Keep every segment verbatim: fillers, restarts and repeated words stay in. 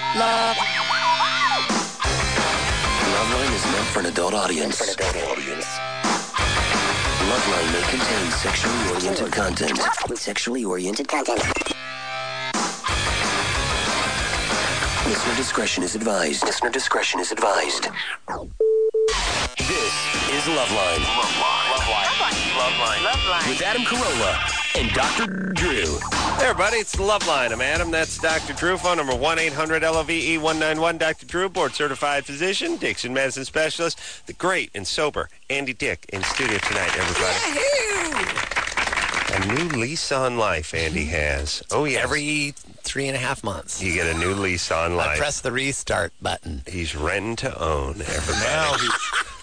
Love. Loveline is meant for an adult audience. For an adult audience. Loveline may contain sexually oriented content. Sexually oriented content. Listener discretion is advised. Listener discretion is advised. This is Loveline. Loveline. Loveline. Loveline. Loveline. With Adam Carolla and Doctor Drew. Hey, everybody, it's the Loveline. I'm Adam. That's Doctor Drew. Phone number one eight hundred L O V E one nine one. Doctor Drew, board-certified physician, Dixon medicine specialist, the great and sober Andy Dick in studio tonight, everybody. Yahoo! A new lease on life Andy has. Oh, yes. Every three and a half months. You get a new lease on I life. press the restart button. He's renting to own, everybody. Now he's...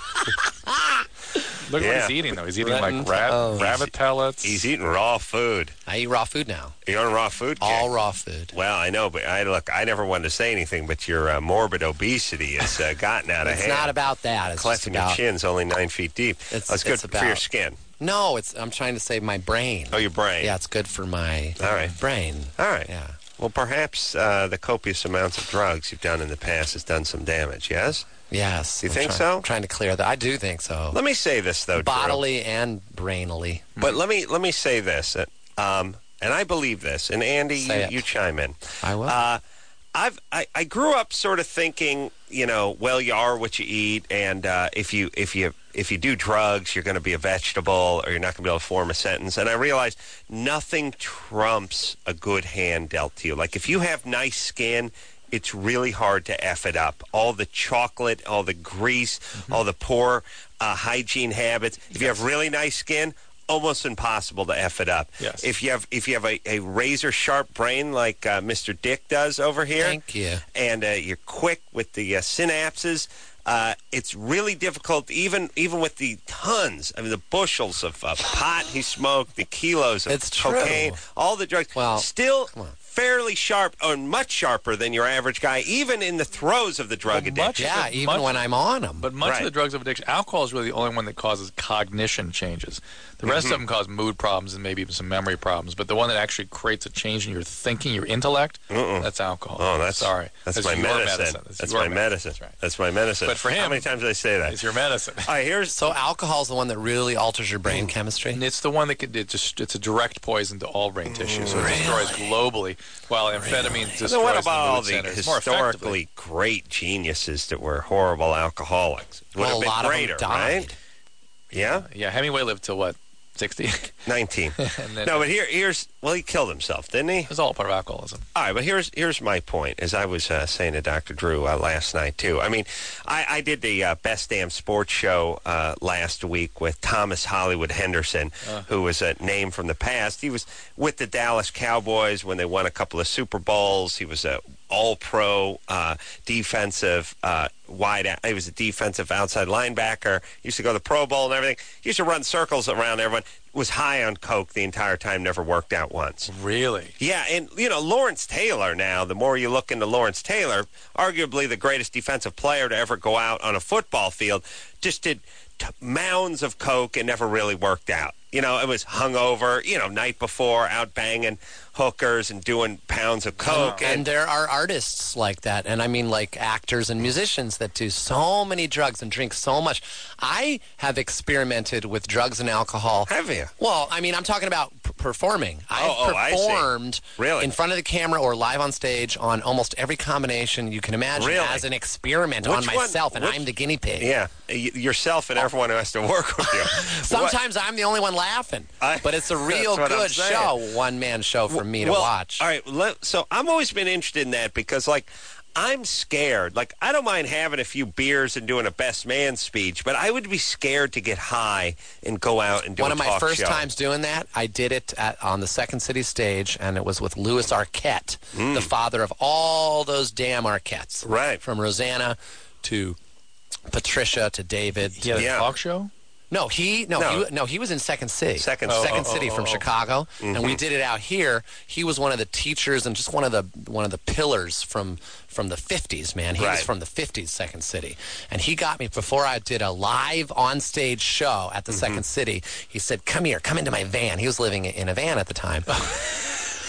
Look Yeah. at what he's eating, though. He's eating Renting like to rab- own. rabbit pellets. He's eating raw food. I eat raw food now. You're on a raw food kick? All raw food. Well, I know, but I look. I never wanted to say anything, but your uh, morbid obesity has uh, gotten out of It's hand. not about that. It's just Collecting your about... chin's only nine feet deep. It's- That's good it's for about- your skin. No, it's. I'm trying to save my brain. Oh, your brain. Yeah, it's good for my All right. brain. All right. Yeah. Well, perhaps uh, the copious amounts of drugs you've done in the past has done some damage, yes? Yes. You I'm think try- so? Trying to clear that. I do think so. Let me say this, though, Drew. Bodily and brainily. But let me let me say this, uh, um, and I believe this, and Andy, Say you, it. you chime in. I will. Uh, I've I, I grew up sort of thinking, you know, well, you are what you eat, and uh, if you if you if you do drugs, you're going to be a vegetable, or you're not going to be able to form a sentence. And I realized nothing trumps a good hand dealt to you. Like if you have nice skin, it's really hard to F it up. All the chocolate, all the grease, mm-hmm. all the poor uh, hygiene habits. If you have really nice skin, almost impossible to F it up. Yes. If you have if you have a, a razor sharp brain like uh, Mister Dick does over here, Thank you. and uh, you're quick with the uh, synapses, uh, it's really difficult, even even with the tons, I mean, the bushels of uh, pot he smoked, the kilos of It's true. cocaine, all the drugs, Well, still come on. fairly sharp, or much sharper than your average guy, even in the throes of the drug Well, addiction. much- Yeah, Much- even when I'm on them. But much Right. of the drugs of addiction, alcohol is really the only one that causes cognition changes. The rest Mm-hmm. of them cause mood problems and maybe even some memory problems. But the one that actually creates a change in your thinking, your intellect, Mm-mm. that's alcohol. Oh, that's sorry. That's, my your medicine. That's, That's your my medicine. That's right. That's my medicine. But for how him- many times did I say that? It's your medicine. All right, here's So alcohol's the one that really alters your brain chemistry? And it's the one that could, it just, it's a direct poison to all brain tissue, so it Really? destroys globally, while amphetamine destroys so what the about all mood the centers more effectively. historically great geniuses that were horrible alcoholics? Would Well, have a been lot greater, of them died. right? Yeah, Yeah, Hemingway lived till what, sixty? nineteen. And then No, but here, here's well, he killed himself, didn't he? it was all part of alcoholism. All right, but here's here's my point. As I was uh, saying to Doctor Drew uh, last night too. I mean, I, I did the uh, Best Damn Sports Show uh, last week with Thomas Hollywood Henderson, Uh. who was a name from the past. He was with the Dallas Cowboys when they won a couple of Super Bowls. He was a All-Pro uh, defensive uh, wide. Out, he was a defensive outside linebacker. He used to go to the Pro Bowl and everything. He used to run circles around everyone. Was high on coke the entire time. Never worked out once. Really? Yeah, and, you know, Lawrence Taylor now, the more you look into Lawrence Taylor, arguably the greatest defensive player to ever go out on a football field, just did t- mounds of coke and never really worked out. You know, it was hungover, you know, night before, out banging hookers and doing pounds of coke. And there are artists like that, and I mean like actors and musicians that do so many drugs and drink so much. I have experimented with drugs and alcohol. Have you? Well, I mean, I'm talking about p- performing. I've oh, I see. performed Really? in front of the camera or live on stage on almost every combination you can imagine Really? as an experiment Which on one- myself, and which- I'm the guinea pig. Yeah, y- yourself and everyone who has to work with you. Sometimes I'm the only one laughing, I- but it's a that's real what I'm good saying. show, one-man show for me to well, watch. All right, let, so I've always been interested in that because, like, I'm scared. Like, I don't mind having a few beers and doing a best man speech, but I would be scared to get high and go out and do One a of my talk first show. times doing that, I did it at, on the Second City stage, and it was with Louis Arquette, the father of all those damn Arquettes. Mm. Right. From Rosanna to Patricia to David. He had a Yeah. talk show? No, he no, No. He, no, he was in Second City. Second- Second oh, oh, City oh, from oh. Chicago, and we Mhm. did it out here. He was one of the teachers and just one of the one of the pillars from from the fifties. Man, he was Right. from the fifties, Second City, and he got me before I did a live on stage show at the Mm-hmm. Second City. He said, "Come here, come into my van." He was living in a van at the time.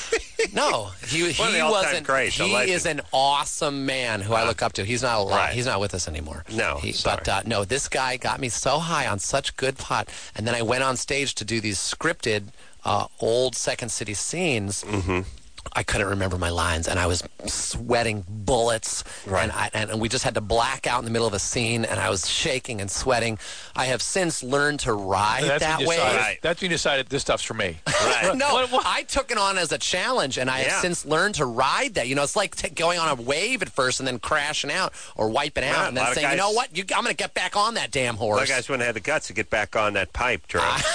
No, he One of the he all-time wasn't. greats, a he legend. is an awesome man who I look up to. He's not alive. Right. He's not with us anymore. No, He- sorry. but uh, no, this guy got me so high on such good pot, and then I went on stage to do these scripted uh, old Second City scenes. Mm-hmm. I couldn't remember my lines, and I was sweating bullets, Right. and, I, and and we just had to black out in the middle of a scene, and I was shaking and sweating. I have since learned to ride That's that when you way. decided, Right. That's when you decided this stuff's for me. Right. No, What- what- I took it on as a challenge, and I Yeah. have since learned to ride that. You know, it's like t- going on a wave at first and then crashing out or wiping out Yeah, and a lot then of saying, guys- you know what, you, I'm going to get back on that damn A horse. lot of guys wouldn't have had the guts to get back on that pipe, Drew. I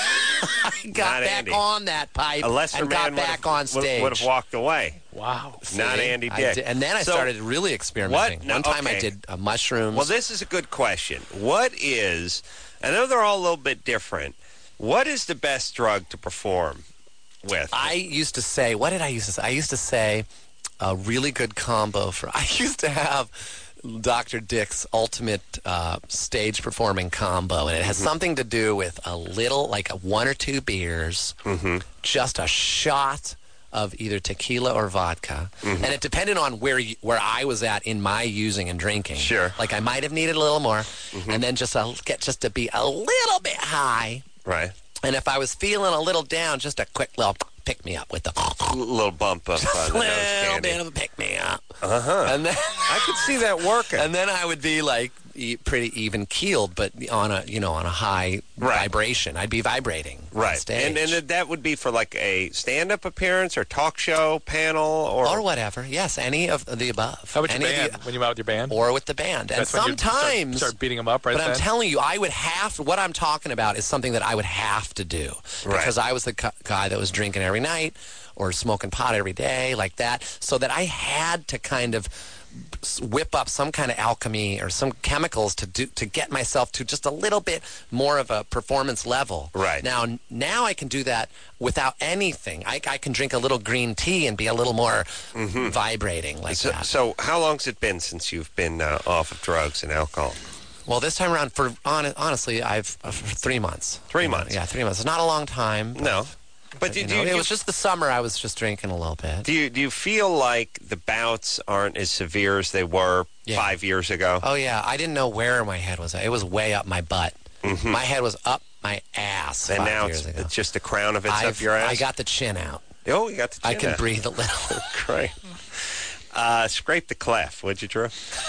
got Not back Andy. on that pipe A lesser and man got back on stage. would have walked away. Wow. Not See? Andy I Dick. did- and then I So, started really experimenting. what- no, One time I okay. did uh, mushrooms. Well, this is a good question. What is, I know they're all a little bit different. What is the best drug to perform with? I used to say, what did I used to say? I used to say a really good combo for, I used to have Doctor Dick's ultimate uh, stage performing combo, and it has something to do with a little, like a one or two beers, just a shot of either tequila or vodka, and it depended on where you, where I was at in my using and drinking. Sure. Like I might have needed a little more, and then just a, get just to be a little bit high. right. And if I was feeling a little down, just a quick little pick me up with the A little bump up on the nose little candy. bit of a pick me up. Uh-huh. And then I could see that working. and then I would be like e- pretty even keeled, but on a you know on a high Right. vibration. I'd be vibrating on Right. stage. And, and that would be for like a stand-up appearance or talk show panel or... or whatever. Yes, any of the above. How about your Any of band? the- when you were out with your band? or with the band. And That's when you start- sometimes start, beating them up right But then? I'm telling you, I would have what I'm talking about is something that I would have to do Right. because I was the cu- guy that was drinking every night or smoking pot every day like that, so that I had to kind of s- whip up some kind of alchemy or some chemicals to do to get myself to just a little bit more of a performance level. Right. Now, now I can do that without anything. I, I can drink a little green tea and be a little more vibrating like So, that. so how long's it been since you've been uh, off of drugs and alcohol? Well, this time around, for hon- honestly, I've uh, for three months. Three You know, months? Yeah, three months. It's not a long time. But, No. But do, you do, know, you, it do, was just the summer. I was just drinking a little bit. do you do you feel like the bouts aren't as severe as they were Yeah. five years ago? Oh yeah, I didn't know where my head was at. It was way up my butt. My head was up my ass. and five now years it's, ago. it's just the crown of it's up I've- your ass? I got the chin out. Oh, you got the chin I can out. breathe a little. Great. Uh, scrape the clef, would you, Drew?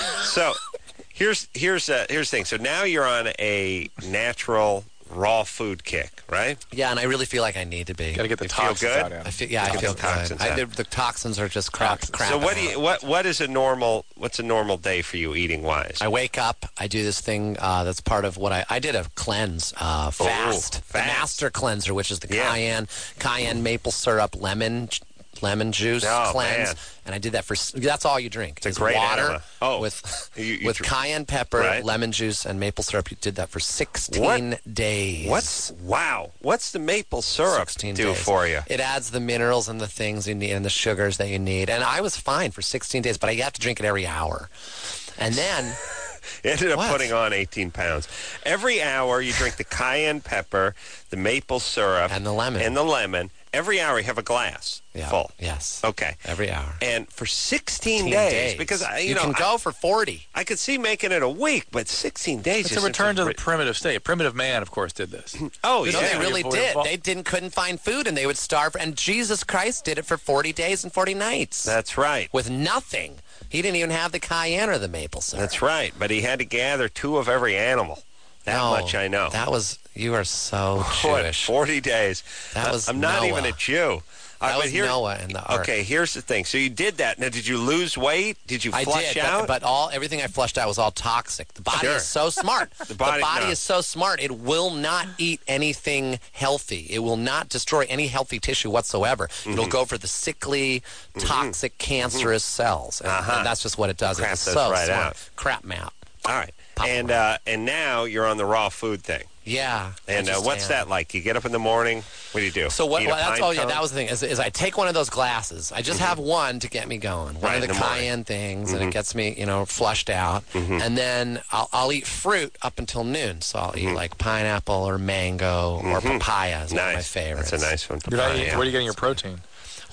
So here's here's uh, here's the thing. So now you're on a natural raw food kick, right? Yeah, and I really feel like I need to be. Got to get the You feel toxins good? out of I it. feel, yeah, I Get feel the toxins good. I out. did, the toxins are just crap. Toxins. crap So what do out. you what what is a normal what's a normal day for you eating wise? I wake up. I do this thing uh, that's part of what I I did a cleanse uh, fast, the Oh, fast. master cleanser, which is the Yeah. cayenne cayenne maple syrup lemon lemon juice Oh, cleanse, man. and I did that for s- that's all you drink. It's a is great water enema. Oh. with You- you with dr- cayenne pepper, Right. lemon juice, and maple syrup. You did that for sixteen days. What's wow? What's the maple syrup sixteen do days. for you? It adds the minerals and the things you need and the sugars that you need. And I was fine for sixteen days, but I have to drink it every hour. And then Ended up What? putting on eighteen pounds. Every hour you drink the cayenne pepper, the maple syrup, And the lemon. And the lemon. Every hour you have a glass yeah, full. yes, Okay. every hour. And for sixteen, sixteen days, because I, you, you know, can I, go for forty. I could see making it a week, but sixteen days. It's is a return such to the ri- primitive state. Primitive man, of course, did this. Oh, No, yeah. they really Avoid did. invo- They didn't couldn't find food, and they would starve. And Jesus Christ did it for forty days and forty nights That's right. with nothing. He didn't even have the cayenne or the maple syrup. That's right. But he had to gather two of every animal. That No, much I know. That was you are so What, Jewish. forty days. That I- was I'm not Noah. even a Jew. All That right, was but here- Noah in the ark. Okay, here's the thing. So you did that. Now, did you lose weight? Did you I flush did, out? but, but all everything I flushed out was all toxic. The body Sure. is so smart. the body- body, no. is so smart. It will not eat anything healthy. It will not destroy any healthy tissue whatsoever. Mm-hmm. It'll go for the sickly, toxic, cancerous cells, and, Uh-huh. and that's just what it does. Crap it's those so right smart. out. Crap 'em out. All right. Pop And them uh, and now you're on the raw food thing. Yeah. I And uh, just what's am. that like? You get up in the morning. What do you do? So what? Eat a Well, that's pine all. Yeah, cone? that was the thing. Is, is I take one of those glasses. I just have one to get me going. One Right, of the, in the morning. cayenne things, and it gets me, you know, flushed out. And then I'll, I'll eat fruit up until noon. So I'll eat like pineapple or mango or papaya is one of my Nice. favorites. That's a nice one. You're not Papaya, eating- yeah. Where are you getting your protein?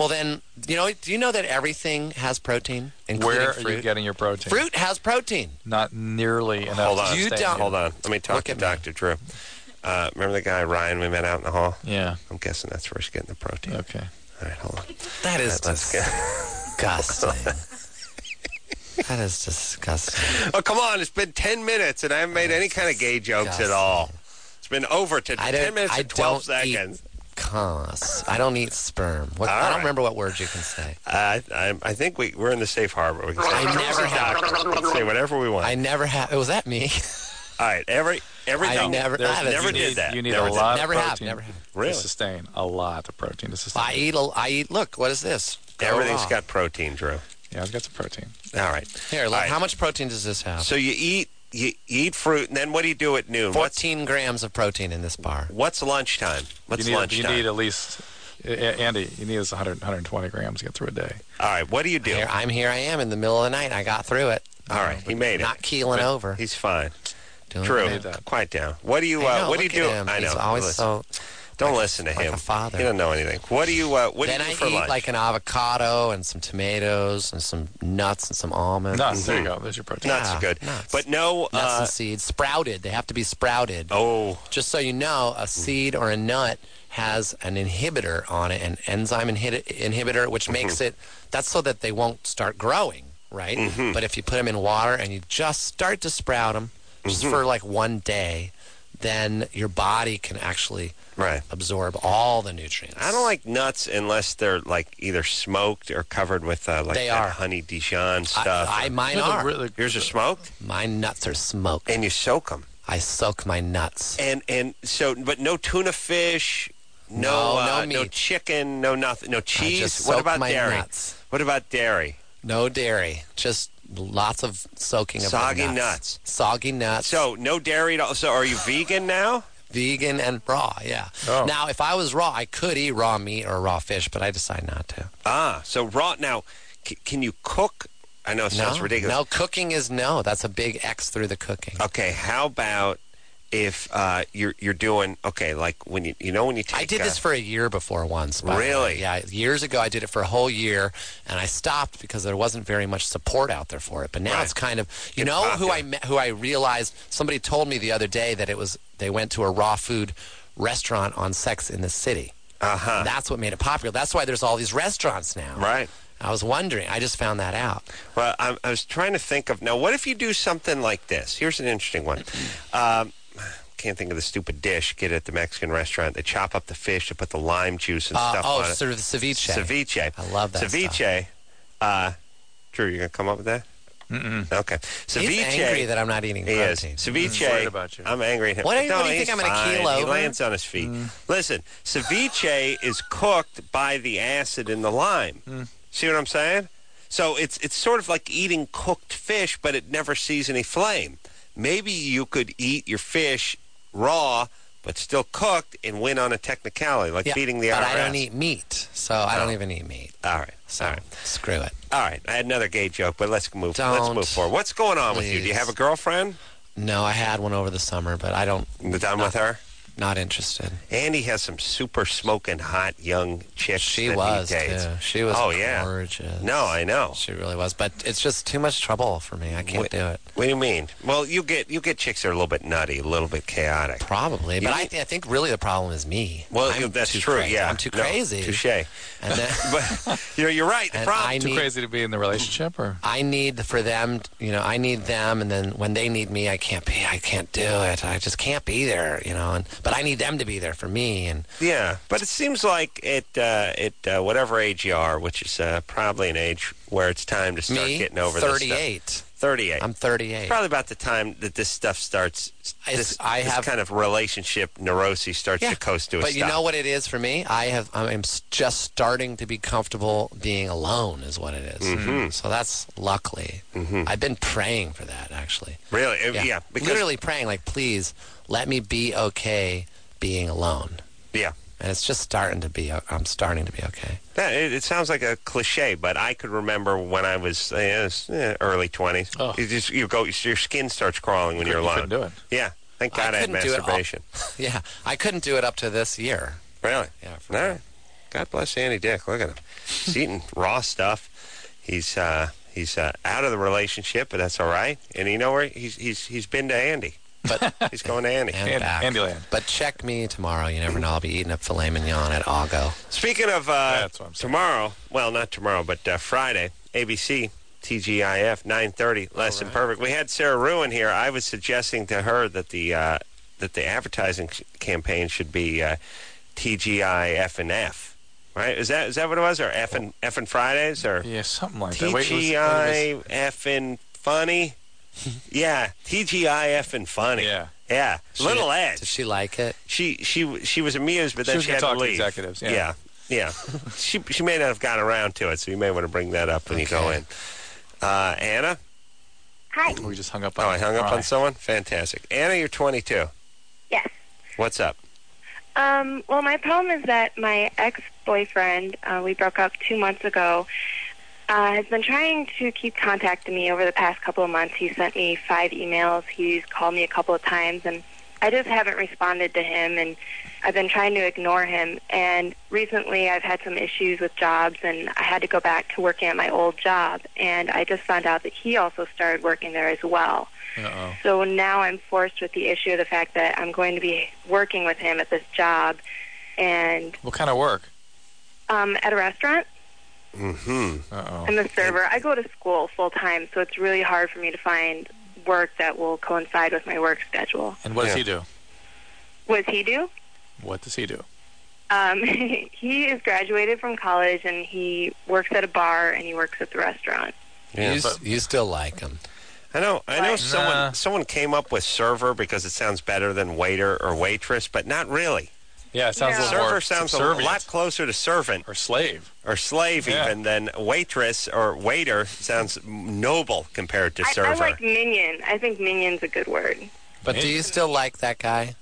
Well, then, you know, do you know that everything has protein, including Where fruit? are you getting your protein? Fruit has protein. Not nearly enough. Hold to on. You sustain don't- you. Hold on. Let me talk Look to at me. Doctor Drew. Uh, remember the guy, Ryan, we met out in the hall? Yeah. I'm guessing that's where he's getting the protein. Okay. All right, hold on. That is All right, let's get... disgusting. That is disgusting. Oh, come on. It's been ten minutes, and I haven't made any kind of gay jokes at all. It's been over to I ten don't, minutes I and twelve don't seconds. Eat cons. I don't eat sperm. What, All I don't right. remember what words you can say. Uh, I, I think we, we're in the safe harbor. We can say, I never have. we can say whatever we want. I never have. Was that me? All right, every every I no, never- there's- that is- never you did need, that. You need never a did. lot Never of have, protein never have. Really? to sustain. A lot of protein to sustain. I eat. A, I eat. Look, what is this? Go Everything's raw. got protein, Drew. Yeah, I've got some protein. All right. Here, look, All right. how much protein does this have? So you eat you eat fruit, and then what do you do at noon? What's fourteen grams of protein in this bar. what's lunchtime? What's you need, lunchtime? You need at least, uh, Andy, you need us one hundred, one hundred twenty grams to get through a day. All right. What do you do? Here, I'm here. I am in the middle of the night. I got through it. All right, he made it. Not keeling But over. He's fine. Doing Drew, it. that. quiet down. What do you I uh, know, What do you look do? at him. I know. He's always Listen. so. Don't like- listen to like him. a father. He doesn't know anything. What do you uh, What Then do you I do for eat lunch? like an avocado and some tomatoes and some nuts and some almonds. Nuts. There you go. There's your protein. Nuts Yeah, are good, nuts. but no. Nuts Uh, and seeds. Sprouted. They have to be sprouted. oh, Just so you know, a seed or a nut has an inhibitor on it, an enzyme inhi- inhibitor, which makes Mm-hmm. it, that's so that they won't start growing, right? Mm-hmm. But if you put them in water and you just start to sprout them, just Mm-hmm. for like one day, then your body can actually right. absorb all the nutrients. I don't like nuts unless they're like either smoked or covered with uh, like They that are. honey Dijon stuff. I, I mine They're the are. really- Yours are smoked, My nuts are smoked. and you soak them. I soak my nuts. And and so, but no tuna fish, no No, no uh, no meat. chicken, no nothing, no cheese. just What soak about my dairy? nuts. What about dairy? No dairy. Just lots of soaking of the Soggy nuts. nuts. Soggy nuts. So no dairy at all. So are you vegan now? Vegan and raw, yeah. Oh. Now, if I was raw, I could eat raw meat or raw fish, but I decide not to. Ah, so raw. Now, c- can you cook? I know it sounds no, ridiculous. no, cooking is no. That's a big X through the cooking. Okay, how about if uh, you're you're doing okay, like when you you know when you take I did uh, this for a year before once. by the way. Really? Yeah, years ago I did it for a whole year, and I stopped because there wasn't very much support out there for it. But now Right. it's kind of, you It's know, who popular. I met, who I realized. Somebody told me the other day that it was they went to a raw food restaurant on Sex in the City. uh-huh. That's what made it popular. That's why there's all these restaurants now. Right. I was wondering. I just found that out. Well, I, I was trying to think of now. What if you do something like this? Here's an interesting one. Um, can't think of the stupid dish. Get it at the Mexican restaurant. They chop up the fish. They put the lime juice and Uh, stuff oh, on it. sort of the ceviche. Ceviche. I love that Ceviche. Uh, Drew, you gonna come up with that? Mm-mm. Okay. Ceviche. He's angry that I'm not eating He is. protein. Ceviche. worried about you. I'm angry at him. What do you- no, what do you he's think I'm gonna fine. keel He over? lands on his feet. Listen, ceviche is cooked by the acid in the lime. See what I'm saying? So it's it's sort of like eating cooked fish, but it never sees any flame. Maybe you could eat your fish raw, but still cooked, and win on a technicality, like Yeah, feeding the but I R S. I don't eat meat, so I don't Oh. even eat meat. All right. So All right. screw it. All right. I had another gay joke, but let's move. Let's Don't. move forward. What's going on with you? Do you Please. have a girlfriend? No, I had one over the summer, but I don't. You done with her? Not interested. Andy has some super smoking hot young chicks. She that was he dates. too. She was Oh, yeah. gorgeous. No, I know. She really was, but it's just too much trouble for me. I can't Wait. do it. What do you mean? Well, you get you get chicks that are a little bit nutty, a little bit chaotic. Probably, You but I, mean- I think really the problem is me. Well, I'm that's too true. crazy. Yeah, I'm too No, crazy. touche. And then But you're you're right. The And problem. I Too need- crazy to be in the relationship, or I need for them. You know, I need them, and then when they need me, I can't be. I can't do it. I just can't be there. You know, and but I need them to be there for me. And Yeah, but it seems like at uh, at uh, whatever age you are, which is uh, probably an age where it's time to start me, getting over thirty-eight. this stuff. thirty-eight. I'm thirty-eight. Probably about the time that this stuff starts. It's- This, I this have- kind of relationship neuroses starts Yeah, to coast to a but stop. you know what it is for me? I have. I'm s- just starting to be comfortable being alone. Is what it is. Mhm. So that's luckily. Mhm. I've been praying for that actually. Really? Uh, Yeah. because, literally praying like, please let me be okay being alone. Yeah. And it's just starting to be. I'm starting to be okay. Yeah, it, it sounds like a cliche, but I could remember when I was, uh, it was, eh, early twenties. Oh. You just you go, your skin starts crawling when you you're alone. couldn't do it. Yeah, thank God I, I had couldn't do it all- masturbation. Yeah, I couldn't do it up to this year. Really? Yeah. For All right. God bless Andy Dick. Look at him. He's eating raw stuff. He's uh, he's uh, out of the relationship, but that's all right. And you know where he's he's he's been to Andy. But he's going to Andy. and And- back. Andyland. But check me tomorrow. You never know. I'll be eating a filet mignon at Augo. Speaking of uh, That's what I'm saying. tomorrow, well, not tomorrow, but uh, Friday, A B C, T G I F, nine thirty, Less Than Perfect. We had Sarah Ruin here. I was suggesting to her that the uh, that the advertising sh- campaign should be uh, T G I F and F, right? Is that is that what it was, or F and F and Fridays, or Yeah, something like that. Wait, T it was- G it I was- F and funny? Yeah, T G I F and funny. Yeah. Yeah, little Does edge. she like it? She she she was amused, but She then was she, gonna had talk to to leave. executives, yeah. yeah, yeah. she she may not have gotten around to it, so you may want to bring that up when you go Okay. in. Uh, Anna? Hi. We just hung up on Oh, I hung up Fry. on someone? Fantastic. Anna, you're twenty-two. Yes. What's up? Um, well, my problem is that my ex-boyfriend, uh, we broke up two months ago, uh, has been trying to keep contacting me over the past couple of months. He sent me five emails. He's called me a couple of times, and I just haven't responded to him, and I've been trying to ignore him. And recently I've had some issues with jobs, and I had to go back to working at my old job, and I just found out that he also started working there as well. Uh-oh. So now I'm forced with the issue of the fact that I'm going to be working with him at this job, and What kind of work? um, at a restaurant. Mm-hmm. Uh-oh. I'm the server. I go to school full time, so it's really hard for me to find work that will coincide with my work schedule. And what does Yeah. he do? What does he do? What does he do? Um, he is graduated from college, and he works at a bar, and he works at the restaurant. Yeah, you, but- you still like him. I know. I know. What? Someone Nah. someone came up with server because it sounds better than waiter or waitress, but not really. Yeah, it sounds No. a little more Server sounds a subservient. lot closer to servant Or slave. or slave Yeah. even than waitress or waiter. Sounds noble compared to I, server. I like minion. I think minion's a good word. But do you still like that guy?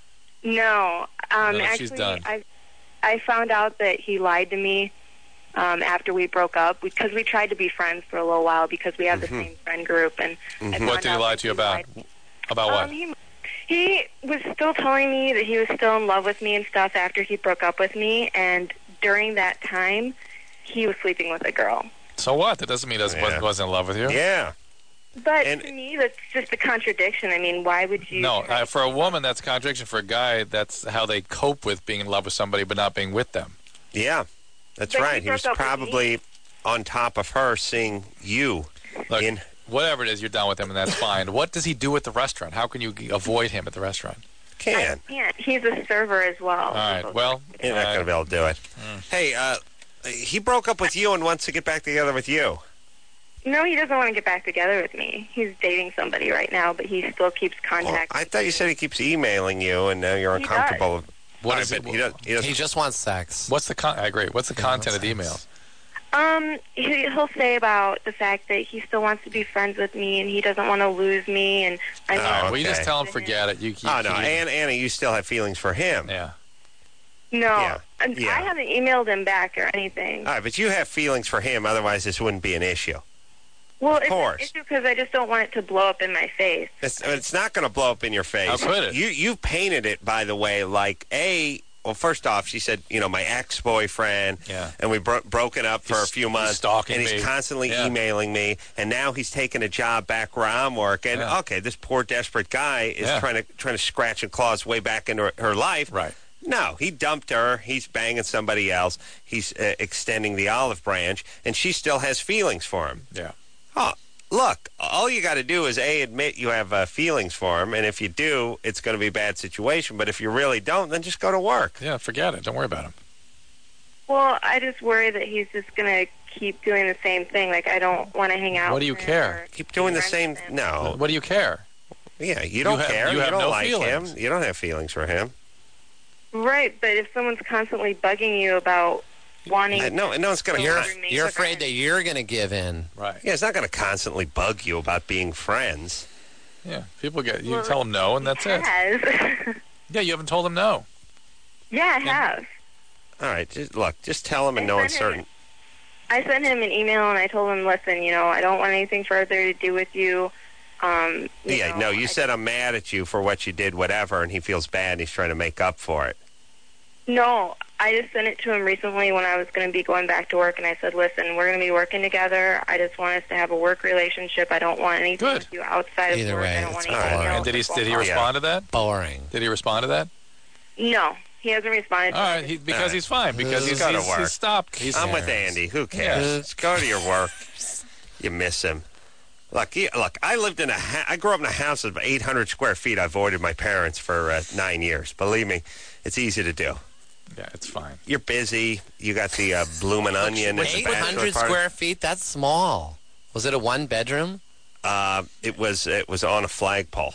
No, um, No, she's actually, done. I I found out that he lied to me um, after we broke up because we tried to be friends for a little while because we have the same friend group. And I found What did he out lie that to you about? lied- About what? Um, he, he was still telling me that he was still in love with me and stuff after he broke up with me, and during that time, he was sleeping with a girl. So what? That doesn't mean he doesn't, Yeah. wasn't, wasn't in love with you. Yeah. But And- to me, that's just a contradiction. I mean, why would you? No, try uh, to- for a woman, that's a contradiction. For a guy, that's how they cope with being in love with somebody but not being with them. Yeah, that's But he right. He was broke up with probably on top of her seeing you Look, in. whatever it is, you're done with him, and that's fine. What does he do at the restaurant? How can you g- avoid him at the restaurant? Can. I can't. He's a server as well. All right, well, You're not uh, going to be able to do it. Hey, uh, he broke up with you and wants to get back together with you. No, he doesn't want to get back together with me. He's dating somebody right now, but he still keeps Well, contacting. I thought you said he keeps emailing you, and now you're He uncomfortable. What All is right, it? but He, does, he doesn't. He just wants sex. what's the con- I agree. What's the content of the what's emails? Um, he, he'll say about the fact that he still wants to be friends with me and he doesn't want to lose me. And I Oh, mean, Well, you just okay. tell him forget it. You, you, Oh no, you- Anna, Anna, you still have feelings for him. yeah. no, Yeah, And yeah. I haven't emailed him back or anything. All right, but you have feelings for him. Otherwise, this wouldn't be an issue. well, of it's course. an issue because I just don't want it to blow up in my face. It's, it's not going to blow up in your face. How could it? You you painted it, by the way, like a. Well, first off, she said, you know, my ex-boyfriend, Yeah. and we bro- broken up for He's- a few he's months, stalking and he's me. constantly Yeah. emailing me, and now he's taking a job back where I'm working. Yeah. Okay, this poor desperate guy is Yeah. trying to trying to scratch and claw his way back into her, her life. Right. No, he dumped her. He's banging somebody else. He's uh, extending the olive branch, and she still has feelings for him. Yeah. Oh, look, all you got to do is, A, admit you have uh, feelings for him, and if you do, it's going to be a bad situation. But if you really don't, then just go to work. Yeah, forget it. Don't worry about him. Well, I just worry that he's just going to keep doing the same thing. Like, I don't want to hang out What do you with him care? or Keep doing the be same. friends with him. No. What do you care? Yeah, you don't have- care. you have don't no like feelings. him. You don't have feelings for him. Right, but if someone's constantly bugging you about wanting... Uh, no, no, it's going to. You're, Con- you're afraid that you're going to give in. Right. Yeah, it's not going to constantly bug you about being friends. Yeah. People get, you Well, tell them no, and that's he it. has. Yeah, you haven't told them no. yeah, I have. All right, just look, just tell him in I no sent him- uncertain. I sent him an email and I told him, listen, you know, I don't want anything further to do with you. Um, you Yeah, know, no, you I said I'm mad at you for what you did, whatever, and he feels bad and he's trying to make up for it. No, I just sent it to him recently when I was going to be going back to work, and I said, listen, we're going to be working together. I just want us to have a work relationship. I don't want anything Good. to do outside Either of work. way, I don't want it's anything boring. else. And did he to did he go on. respond to that? Boring. Did he respond to that? No, he hasn't responded. All right, he, because All right. he's fine. Because He's he's, gotta he's, work. he's stopped. He's, I'm with cares? Andy. Who cares? Yeah. Just go to your work. You miss him. Look, he, look. I lived in a. Ha- I grew up in a house of eight hundred square feet. I avoided my parents for uh, nine years. Believe me, it's easy to do. yeah, it's fine. You're busy. You got the uh, bloomin' onion. at the eight bachelor hundred party. square feet? That's small. Was it a one bedroom? Uh, it was. It was on a flagpole.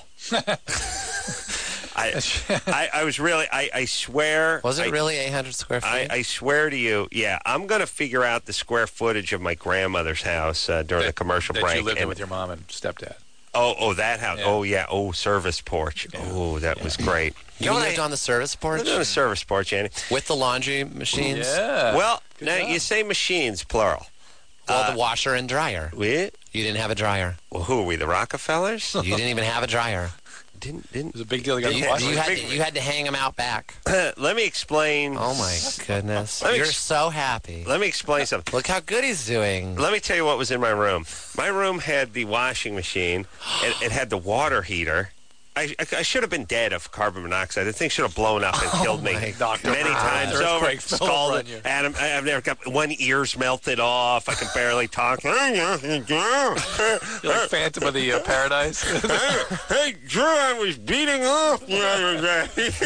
I, I, I was really. I, I swear. Was it I, really eight hundred square feet? I, I swear to you, yeah. I'm going to figure out the square footage of my grandmother's house uh, during the That- commercial that break. you lived in and- with your mom and stepdad. oh, oh, that house. Yeah. Oh, yeah. Oh, service porch. Oh, that was great. you know what lived I- on the service porch lived on a service porch, Andy. with the laundry machines? Yeah. Well, Good now job. you say machines, plural. Well, Uh, the washer and dryer. We? You didn't have a dryer. Well, who are we? The Rockefellers? You didn't even have a dryer. didn't it didn't. was a big deal. You got You, the washing you had machine. to, you had to hang them out back. Let me explain. Oh my goodness! Let me You're ex- so happy. Let me explain something. Look how good he's doing. Let me tell you what was in my room. My room had the washing machine. It, it had the water heater. I, I, I should have been dead of carbon monoxide. The thing should have blown up and killed me my Doctor many God. times over. Earthquake fell Scalded. on you. Adam, I, I've never got one ear's melted off. I can barely talk. You're like Phantom of the uh, Paradise. Hey, Drew, I was beating off the other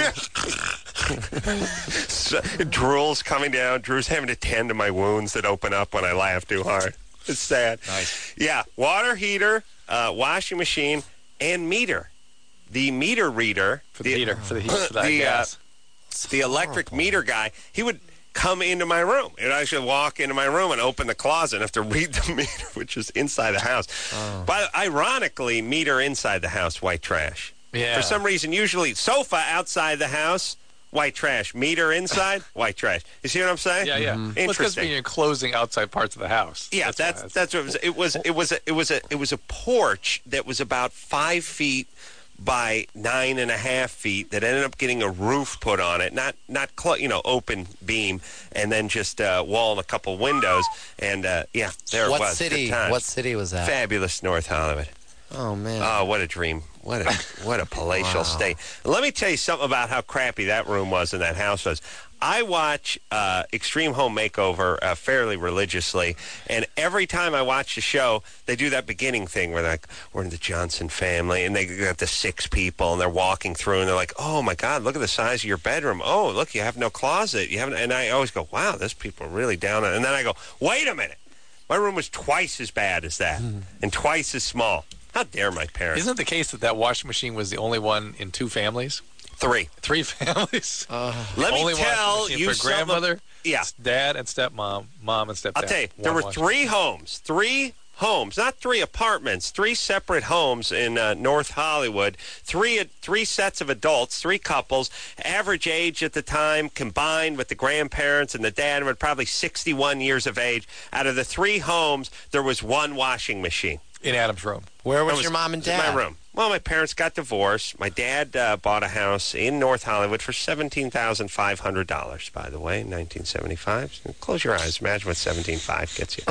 day. So, drool's coming down. Drew's having to tend to my wounds that open up when I laugh too hard. It's sad. Nice. Yeah, water heater, uh, washing machine, and meter. The meter reader, For the heater. For the heat. For that the, uh, gas. the electric meter guy, he would come into my room. And I should walk into my room and open the closet and have to read the meter, which is inside the house. Oh. But ironically, meter inside the house, white trash. Yeah. For some reason, usually sofa outside the house, white trash. Meter inside, white trash. You see what I'm saying? Yeah, yeah. Well, it's because Interesting. you're enclosing outside parts of the house. Yeah, that's that's, why what it was. It was it was a, it was a it was a porch that was about five feet by nine and a half feet that ended up getting a roof put on it, not not cl- you know open beam, and then just uh, wall and a couple windows, and uh, yeah, there What it was. city? Good times. What city was that? Fabulous North Hollywood. Oh man! Oh, what a dream! What a what a palatial Wow. state. Let me tell you something about how crappy that room was and that house was. I watch uh, Extreme Home Makeover uh, fairly religiously, and every time I watch the show, they do that beginning thing where they're like, we're in the Johnson family, and they got the six people, and they're walking through, and they're like, oh, my God, look at the size of your bedroom. Oh, look, you have no closet. You haven't, and I always go, wow, those people are really down on it. And then I go, wait a minute. My room was twice as bad as that, and twice as small. How dare my parents? Isn't it the case that that washing machine was the only one in two families? Three. Three families? Let me only tell washing machine you for something- grandmother, Yeah. dad and stepmom, mom and stepdad. I'll tell you, there One were washing three homes, three homes, not three apartments, three separate homes in uh, North Hollywood, three three sets of adults, three couples, average age at the time combined with the grandparents and the dad were probably sixty-one years of age. Out of the three homes, there was one washing machine. in Adam's room. Where was, That your mom and it was in dad? my room. Well, my parents got divorced. My dad uh, bought a house in North Hollywood for seventeen thousand five hundred dollars, by the way, in nineteen seventy-five. So close your eyes. Imagine what seventeen thousand five gets you.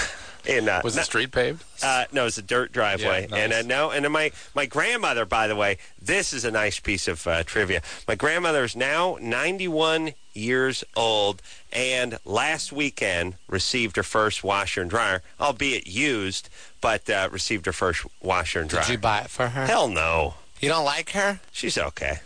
In, uh, Was the no- street paved? Uh, no, it was a dirt driveway. Yeah, nice. And uh, no, and then my, my grandmother, by the way, this is a nice piece of uh, trivia. My grandmother is now ninety-one years old, and last weekend received her first washer and dryer, albeit used, but uh, received her first washer and dryer. Did you buy it for her? Hell no. You don't like her? She's okay.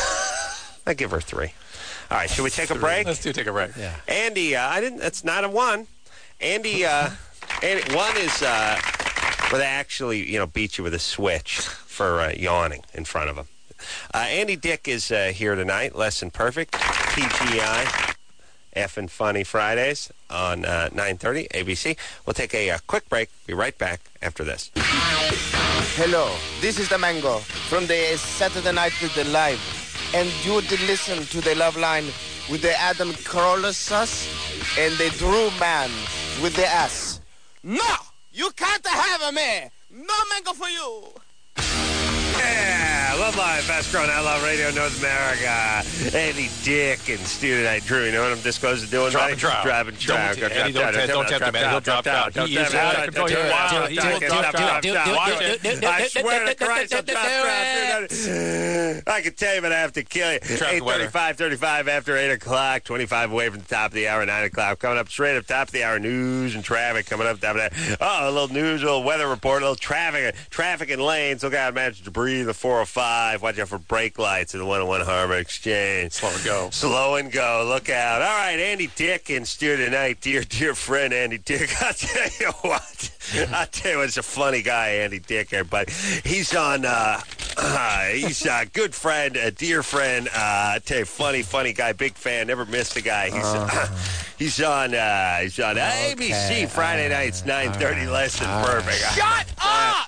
I give her three. All right, should we take a break? Let's do take a break. Yeah. Andy, uh, I didn't. That's not a one. Andy, uh, Andy one is uh, where they actually, you know, beat you with a switch for uh, yawning in front of them. Uh, Andy Dick is uh, here tonight. Less than perfect. P G I, Effin' Funny Fridays on uh, nine thirty A B C. We'll take a uh, quick break. Be right back after this. Hello, this is the Mango from the Saturday Night with the Live, and you would listen to the Love Line with the Adam Carolla sauce and the Drew Man with the ass. No, you can't have me. No Mango for you. Yeah, Love Live, best growing outlaw radio, North America. Andy Dick and Studio Night Drew. You know what I'm disclosed to doing? Dropping trout. Driving trout. Don't- Andy, don't tempt- don't tempt him, man. He'll drop trout. He is out of control. He's wild. He will drop trout. Watch it. I swear to Christ, I'll drop trout. I can tell you, but I have to kill you. eight thirty-five, thirty-five after eight o'clock, twenty-five away from the top of the hour, nine o'clock. Coming up straight up top of the hour, news and traffic coming up top of that. Oh, a little news, a little weather report, a little traffic, traffic and lanes. Look out, manage debris, the four oh five. Watch out for brake lights at the one oh one Harbor Exchange. Slow and go. Slow and go. Look out. All right, Andy Dick in studio tonight. Dear, dear friend Andy Dick. I'll tell you what. I'll tell you what. It's a funny guy, Andy Dick, everybody. He's on, uh, uh he's a good friend, a dear friend. Uh, I tell you, funny, funny guy. Big fan. Never missed a guy. He's, uh, he's on, uh, he's on okay. A B C Friday nights, nine thirty. Right. Less than All perfect. Shut up!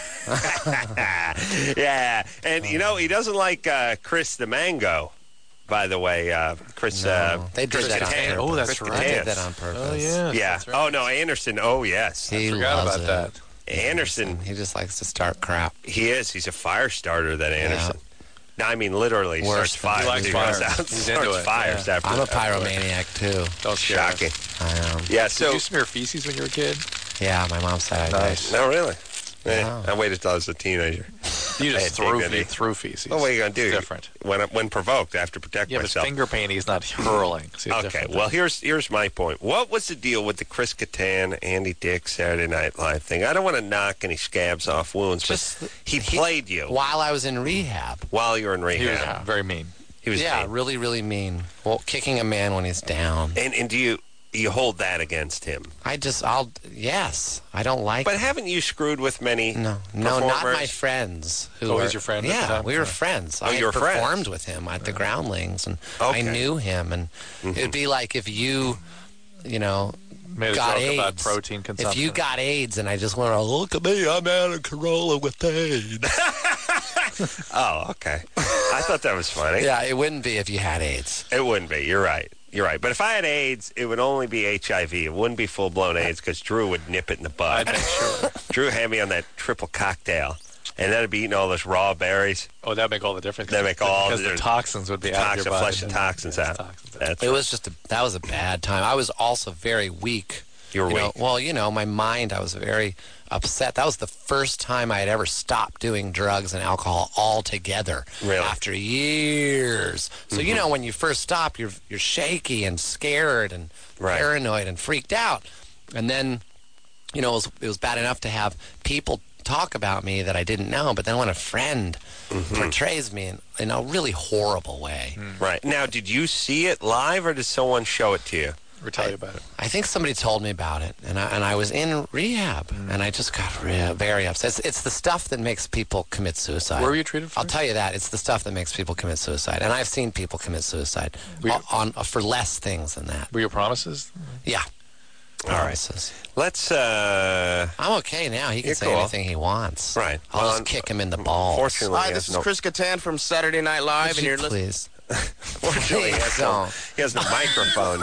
Yeah. And, you know, he doesn't like uh, Chris the Mango. By the way, uh, Chris. No, uh, they did Chris that on Kattan. purpose. Oh, that's Chris right. They Kattan. did that on purpose. Oh, yeah. Yeah. That's right. Oh, no, Anderson. Oh, yes. He Forgot loves about it. that. Anderson. He just likes to start crap. He is. He's a fire starter, that Anderson. No, I mean, literally Worse starts than- fires. He likes He fires. goes out and He's starts into it. fires Yeah. after I'm a after- pyromaniac, too. Don't scare us. Shocking. I am. Yeah, Did so. you smear feces when you were a kid? Yeah, my mom said I Nice. did. No, really? Yeah. Wow. I waited till I was a teenager. You I had just threw, dignity. fe- threw feces. Well, what are you going to do? It's different. When, when provoked, I have to protect Yeah, but myself. finger painting is not hurling. See, it's Okay, different. well, here's here's my point. What was the deal with the Chris Kattan, Andy Dick Saturday Night Live thing? I don't want to knock any scabs off wounds, Just- but he played you While I was in rehab. while you were in He was rehab. very mean. He was Yeah, mean. really, really mean. Well, kicking a man when he's down. And and do you you hold that against him? I just, I'll, yes. I don't like But haven't you screwed with many? No, no, not performers? my friends. Who Oh, were, he's your friend at the Yeah, time? we were Yeah. friends. Oh, I you were had friends? performed with him at the Groundlings, and Okay. I knew him. And it'd be like if you, you know, Made a got joke AIDS. about protein If consumption. you got AIDS, and I just went, oh, look at me, I'm Adam Carolla with AIDS. Oh, okay. I thought that was funny. Yeah, it wouldn't be if you had AIDS. It wouldn't be. You're right. You're right. But if I had AIDS, it would only be H I V. It wouldn't be full-blown AIDS because Drew would nip it in the bud. I'd make sure. Drew had me on that triple cocktail, and then I'd be eating all those raw berries. Oh, that'd make all the difference. That'd make all because the the difference. toxins would be out of Toxin, your body. flush the toxins Yeah, out. toxins out. That's It right. was just a, that was a bad time. I was also very weak. You were know, weak. well, you know, my mind, I was very upset. That was the first time I had ever stopped doing drugs and alcohol altogether. Really? After years. So, Mm-hmm. you know, when you first stop, you're you're shaky and scared and Right. paranoid and freaked out. And then, you know, it was, it was bad enough to have people talk about me that I didn't know, but then when a friend Mm-hmm. portrays me in, in a really horrible way, Right. Now, did you see it live, or did someone show it to you? Or tell you about it. I think somebody told me about it, and I, and I was in rehab, and I just got re- very upset. It's, it's the stuff that makes people commit suicide. Where were you treated for? I'll tell you that. It's the stuff that makes people commit suicide, and I've seen people commit suicide Were you- on, on for less things than that. Were your promises? Yeah. All right. Promises. Let's, uh... I'm okay now. He can You're say cool. anything he wants. Right. I'll Well, just kick him in the balls. Fortunately, Hi, he this has is no... Chris Kattan from Saturday Night Live, Would and you you're listening. please. Fortunately, he has no, Don't. he has no microphone.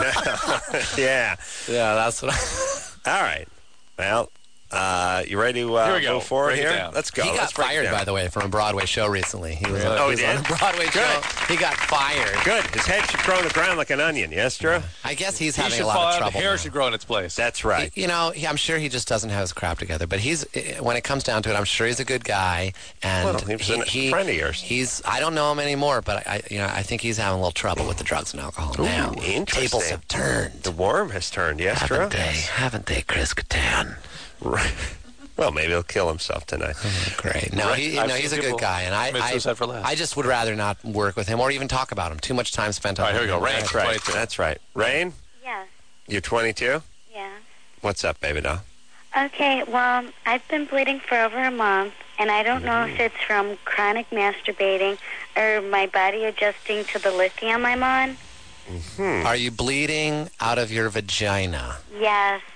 Yeah. Yeah, that's what I... All right. Well, uh, you ready to uh, Here we go. move forward Break it here? down. Let's go. He Let's got break it fired, down. by the way, from a Broadway show recently. He was, Really? on, Oh, he he was on did? a Broadway Good. show. He got fired. Good. His head should grow on the ground like an onion. Yes, Drew? I guess he's He having should a lot fall of out. trouble. Hair now. should grow in its place. That's right. You know, he, I'm sure he just doesn't have his crap together. But he's, when it comes down to it, I'm sure he's a good guy. And Well, he was a friend of yours. He's, I don't know him anymore, but I, you know, I think he's having a little trouble with the drugs and alcohol now. interesting. Tables have turned, The worm has turned. Yes, Drew? haven't they? Haven't they, Chris Kattan? Right. Well, maybe he'll kill himself tonight. Great. No, Right. he, I've no, seen he's a people good guy, and I, commit I, suicide for less. I just would rather not work with him or even talk about him. Too much time spent on. All right, here we go. him. Rain. That's right. twenty-two. That's right. Rain, Yes, you're twenty-two? yes. What's up, baby doll? Okay, well, I've been bleeding for over a month, and I don't know if it's from chronic masturbating or my body adjusting to the lithium I'm on. Are you bleeding out of your vagina? Yes.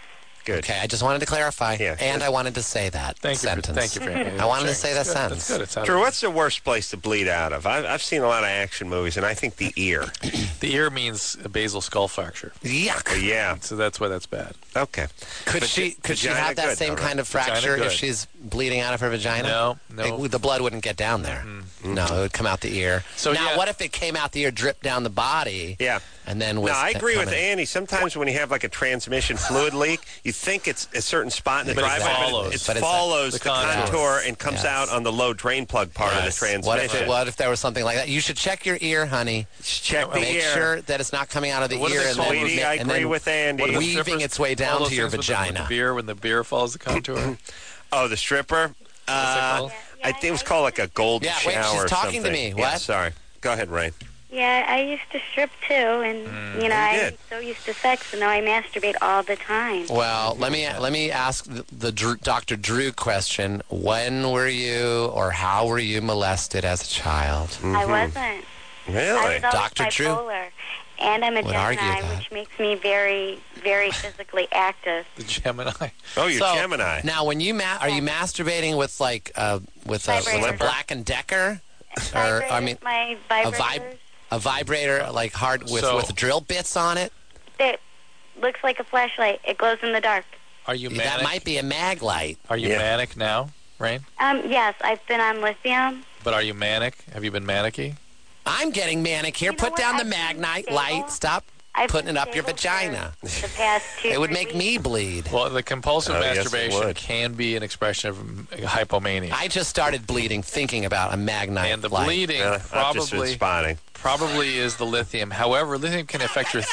Good. Okay, I just wanted to clarify, Yeah. and I wanted to say that Thank you. For, sentence. thank you for yeah, I wanted to sharing. say that That's good. sentence. That's good. It sounded- Drew, what's the worst place to bleed out of? I've, I've seen a lot of action movies, and I think the ear. The ear means a basal skull fracture, Yuck. Well, yeah. so that's why that's bad. Okay. Could But she the- could she vagina have that good, same though, kind right? of fracture Vagina if good. she's bleeding out of her vagina? No, no. It- the blood wouldn't get down there. Mm-hmm. No, it would come out the ear. So, now, yeah. what if it came out the ear, dripped down the body? Yeah. And then was No, I t- agree with coming- Andy. Sometimes when you have like a transmission fluid leak, you think it's a certain spot in the But it driveway, but follows. it, it But it's- follows the the contour, contour. and comes Yes. out on the low drain plug part of the Yes. transmission. What if, it, what if there was something like that? You should check your ear, honey. Check the Make ear. sure that it's not coming out of the What do ear they and call then, Sweetie, ma- I and agree then with Andy. What are the weaving strippers- its way all down those to your things with the- with vagina. the beer, when the beer follows the contour. Oh, the stripper? Uh, called? I think it was called like a gold Yeah, shower wait, she's or talking to something. me. Yeah, What? sorry. Go ahead, Rain. Yeah, I used to strip too, and Mm, you know, you I'm did. so used to sex, and now I masturbate all the time. Well, let me let me ask the, the Drew, Doctor Drew question. When were you or how were you molested as a child? I wasn't. I Really? was always Doctor Drew? bipolar, and I'm a Would argue Gemini, that. which makes me very, very physically active. The Gemini. Oh, you're So, Gemini. Now, when you ma- are you masturbating with like uh, with a, with a Vibrator. Black and Decker, or I mean my a vibrators. vib a vibrator like hard with So- with drill bits on it? It looks like a flashlight. It glows in the dark. Are you That manic? might be a mag light. Are you Yeah. manic now, Rain? Um, yes, I've been on lithium. But are you manic? Have you been manic-y? I'm getting manic here. You know Put what? down the I've been magnite stable. light. Stop I've putting been it up your stable vagina. for The past two. It would three make weeks. me bleed. Well, the compulsive Oh, yes, it masturbation would. can be an expression of mm, hypomania. I just started bleeding thinking about a magnite and the light. bleeding Yeah, I've just been probably spotting. probably is the lithium. However, lithium can affect your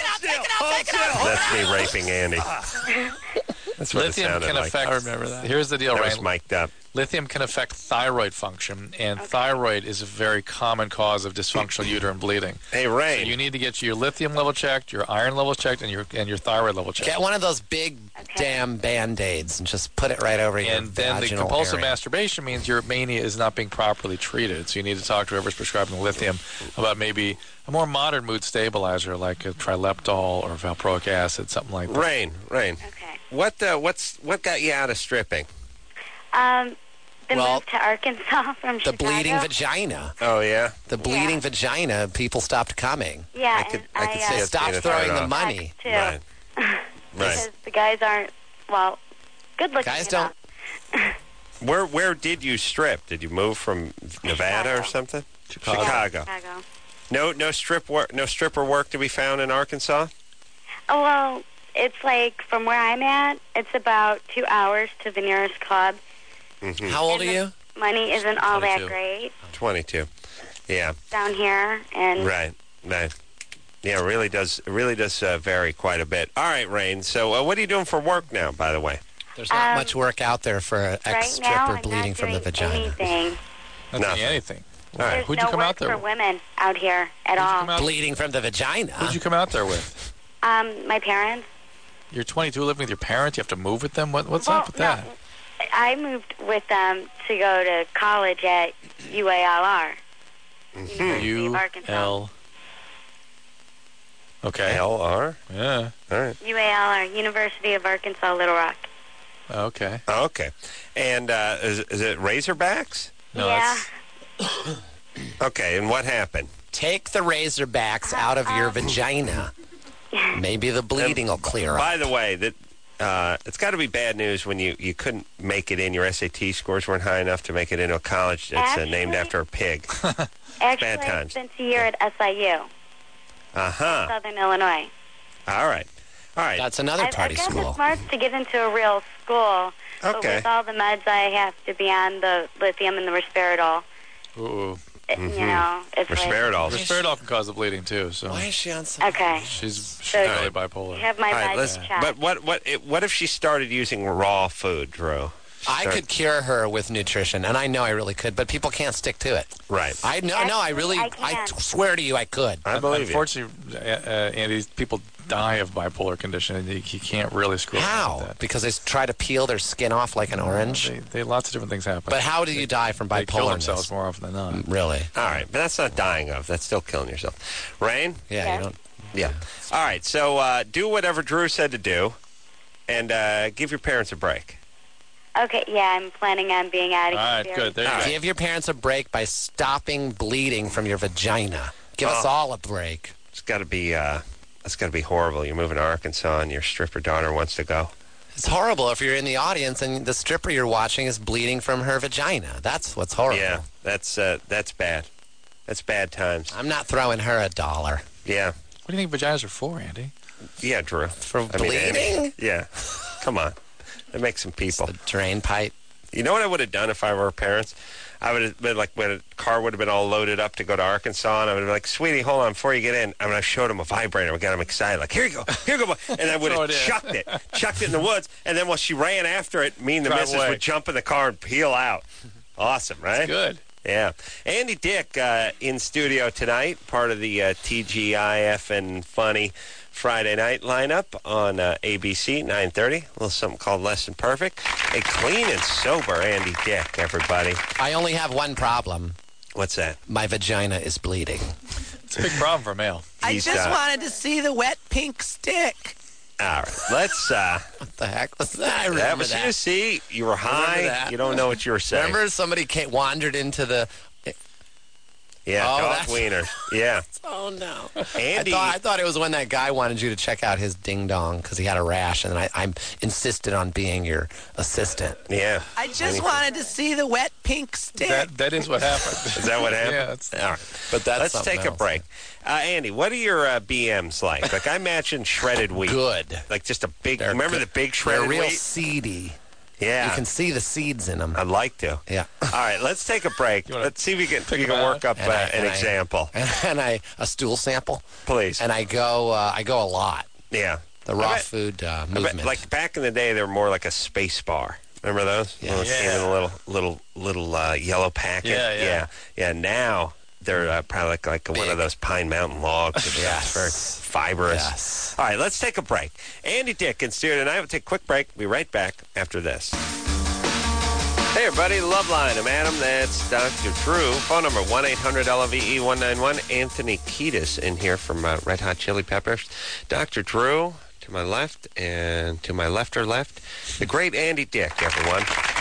That's me raping Andy. That's what lithium it sounded can like. affect. I remember that. Here's the deal, That was Rain. mic'd up. Lithium can affect thyroid function, and thyroid is a very common cause of dysfunctional uterine bleeding. Hey, So Rain. you need to get your lithium level checked, your iron level checked, and your and your thyroid level checked. Get one of those big damn band-aids and just put it right over your And then the vaginal compulsive area. masturbation means your mania is not being properly treated. So you need to talk to whoever's prescribing the lithium about maybe a more modern mood stabilizer like a trileptal or valproic acid, something like that. Rain, Rain. Okay. What uh, what's what got you out of stripping? Um, the Well, move to Arkansas from The Chicago. bleeding vagina. Oh yeah. The bleeding vagina, people stopped coming. Yeah, I could- and I could uh, see They it. stopped Tina, throwing turn it the off. money. too. Right. Right. Because the guys aren't, well, good looking. Guys don't- Where where did you strip? Did you move from Nevada or Chicago. something? Chicago. Chicago. Chicago. No no strip work no stripper work to be found in Arkansas? Oh, well, it's like from where I'm at, it's about two hours to the nearest club. How old are And the you? Money isn't all that twenty-two. great twenty-two. Yeah. down here, and Right. Right. Yeah, it really does it really does uh, vary quite a bit. All right, Rain. So uh, what are you doing for work now, by the way? There's not Um, much work out there for an right now ex-stripper I'm bleeding not from the doing vagina. anything. Not Nothing. doing anything. All right. There's Who'd no you come work out there for with? women out here at Who'd you all. come out- Bleeding from the vagina. Who'd you come out there with? Um, my parents. You're twenty-two, living with your parents. You have to move with them. What, what's Well, up with no, that? I moved with them to go to college at U A L R. University of U Arkansas. L. Okay. L R? Yeah. All right. U A L R, University of Arkansas, Little Rock. Okay. Oh, okay. And uh, is, is it Razorbacks? No, yeah. that's Okay, and what happened? Take the Razorbacks out of your vagina. Maybe the bleeding will clear up. By the way, that uh, it's got to be bad news when you, you couldn't make it in. Your S A T scores weren't high enough to make it into a college that's uh, named Actually- after a pig. Actually, Bad I times. spent a year at S I U, Uh-huh. Southern Illinois. All right. All right. That's another I've, party I've got school. the smarts to get into a real school, but Okay. with all the meds I have to be on, the lithium and the risperidol, ooh. it, you know, it's like, Risperidol. Risperidol can cause the bleeding too. So Why is she on some... okay, she's she's So- really you bipolar. have my All right, meds let's, checked. but what what it, what if she started using raw food, Drew? I Start- could cure her with nutrition, and I know I really could, but people can't stick to it. Right. I know, no, I Actually, really, I I, can. swear to you, I could. I believe you. Unfortunately, uh, uh, Andy, people die of bipolar condition, and you, you can't really screw around How? with that. Because they try to peel their skin off like an orange. They, they lots of different things happen. But how do you die from they kill themselves bipolarness? more often than not. Really? All right, but that's not dying of. That's still killing yourself. Rain? Yeah, Yeah. you don't. Yeah. All right, so uh, do whatever Drew said to do. and uh, give your parents a break. Okay, yeah, I'm planning on being out of All right, here. good. There you All go. right. Give your parents a break by stopping bleeding from your vagina. Give us Oh. all a break. It's got to be. Uh, it's got to be horrible. You're moving to Arkansas, and your stripper daughter wants to go. It's horrible if you're in the audience and the stripper you're watching is bleeding from her vagina. That's what's horrible. Yeah, that's uh, that's bad. That's bad times. I'm not throwing her a dollar. Yeah, What do you think vaginas are for, Andy? yeah, Drew. For I mean, bleeding? Andy, yeah, come on. That makes some people. The drain pipe. You know what I would have done if I were her parents? I would have been like, when a car would have been all loaded up to go to Arkansas, and I would have been like, sweetie, hold on, before you get in. I mean, I showed him a vibrator. We got him excited. Like, here you go, here you go. And I would Throw have it in. chucked it, chucked it in the woods. And then while she ran after it, me and the Drive missus away. would jump in the car and peel out. Awesome, right? Good. Yeah. Andy Dick uh, in studio tonight, part of the uh, T G I F and Funny Friday night lineup on uh, A B C, nine thirty. A little something called Less Than Perfect. A clean and sober Andy Dick, everybody. I only have one problem. What's that? My vagina is bleeding. It's a big problem for a male. I He's, just uh, wanted to see the wet pink stick. All right. Let's, uh, What the heck was that? I that remember was that. you. See, you were high. that. You don't know what you were saying. Remember somebody came, wandered into the... Yeah, Oh, dog that's- wieners. Yeah. Oh, no. Andy. I thought, I thought it was when that guy wanted you to check out his ding-dong because he had a rash, and I, I insisted on being your assistant. Yeah. I just Anything. wanted to see the wet pink stick. That that is what happened. Is that what happened? Yeah, it's- All right. But that's Let's something take a else. break. Uh, Andy, what are your uh, B Ms like? Like, I imagine shredded wheat. Good. Like just a big, They're remember good. the big They're shredded real wheat? seedy. Yeah. You can see the seeds in them. I'd like to. Yeah. All right, let's take a break. wanna Let's see if we can, pick you them can work out? up uh, And I- an and I- example. And I a stool sample, Please. and I go uh, I go a lot. Yeah. The raw I bet- food uh, I bet, movement. like back in the day, they were more like a space bar. Remember those? Yeah. Well, it came in a little, little, little uh, yellow packet. Yeah, yeah. yeah, yeah. Now they're uh, probably like, like one Big. of those Pine Mountain logs. It's Yes. very fibrous. Yes. All right, let's take a break. Andy Dick in studio tonight. We'll take a quick break. Be right back after this. Hey, everybody, Love Line. I'm Adam. That's Doctor Drew. Phone number one eight hundred L V E one nine one. Anthony Kiedis in here from uh, Red Hot Chili Peppers. Doctor Drew to my left, and to my left or left, the great Andy Dick, everyone.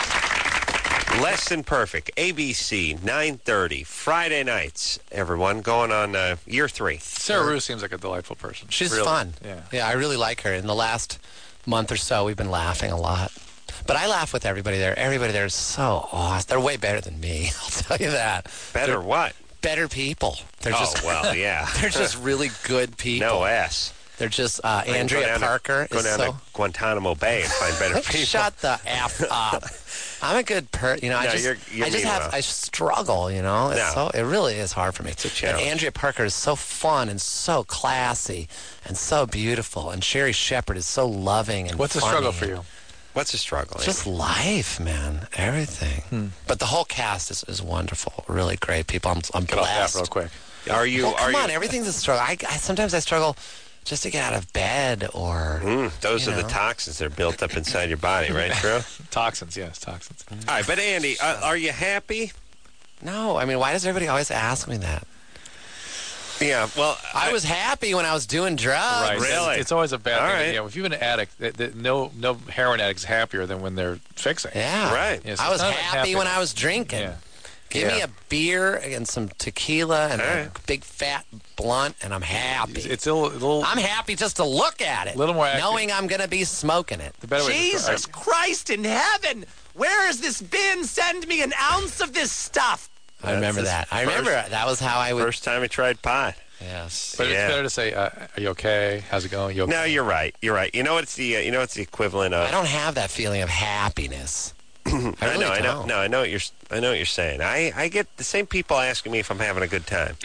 Less Than Perfect, A B C, nine thirty, Friday nights, everyone, going on uh, year three. Sarah Rue seems like a delightful person. She's Really. fun. Yeah. Yeah, I really like her. In the last month or so, we've been laughing a lot. But I laugh with everybody there. Everybody there is so awesome. They're way better than me. I'll tell you that. Better They're what? better people. They're Oh, just well, yeah. they're just really good people. No S. They're just uh, I can go Andrea down to- Parker Go is down so. to Guantanamo Bay and find better people. Shut the f up. I'm a good per. You know, I No, just, you're- you're I just have, meanwhile. I struggle. You know, it's No. so it really is hard for me. It's a challenge. And Andrea Parker is so fun and so classy and so beautiful, and Sherry Shepard is so loving and. What's the funny. struggle for you? What's the struggle? It's just life, man. Everything. Hmm. But the whole cast is, is wonderful. Really great people. I'm, I'm Get off that blessed. real quick. Are you? Well, are come you? on, everything's a struggle. I, I sometimes I struggle just to get out of bed or. Mm, those you are the know. toxins that are built up inside your body, right, Drew? Toxins, yes, toxins. All right, but Andy, uh, are you happy? No, I mean, why does everybody always ask me that? Yeah, well, I was happy when I was doing drugs. Right. Really? It's, it's always a bad All thing. right. You know, if you've been an addict, th- th- no no heroin addict's happier than when they're fixing. Yeah. Right. Yeah, so I it's was not happy, happy. when I was drinking. Yeah. Give me Yeah. a beer and some tequila and All a right. big fat blunt, and I'm happy. It's, it's a little, little I'm happy just to look at it, Little more active. knowing I'm going to be smoking it. the better way to Jesus describe- Christ in heaven! Where has this been? Send me an ounce of this stuff. I remember his that. I first- remember that was how I would. first time I tried pot. Yes. But Yeah. it's better to say, uh, "Are you okay? How's it going? You okay?" No, you're right. You're right. You know what's the uh, you know what's the equivalent of? I don't have that feeling of happiness. I, I really know, I know, don't. no, I know what you're. I know what you're saying. I, I get the same people asking me if I'm having a good time.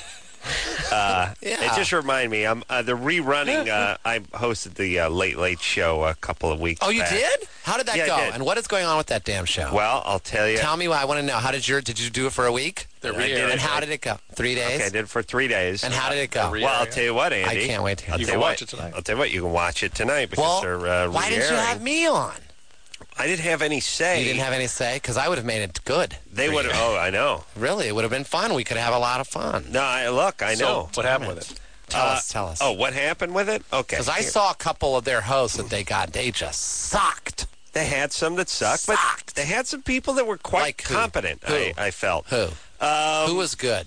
uh, Yeah. It just reminded me. I'm uh, the rerunning. Uh, I hosted the uh, Late Late Show a couple of weeks. Oh, you back. did? How did that Yeah, I go? did. And what is going on with that damn show? Well, I'll tell you. Tell me why. I want to know. How did your? Did you do it for a week? They're I did re-airing. And it. how did it go? Three days. Okay, I did it for three days. And how did it go? Re- Well, I'll tell you what, Andy. I can't wait to hear I'll it. You tell can you watch what, it tonight. I'll tell you what. You can watch it tonight because Well, they're uh, why didn't you re-airing. have me on? I didn't have any say. You didn't have any say? Because I would have made it good. They for would you. have. Oh, I know. Really, it would have been fun. We could have a lot of fun. No, I, look, I So, know. what happened with it? Tell Uh, us, tell us. Oh, what happened with it? Okay. Because I Here. saw a couple of their hosts that they got, they just sucked. They had some that sucked, Sucked. but they had some people that were quite Like who? competent, Who? I, I felt. Who? Um, Who was good?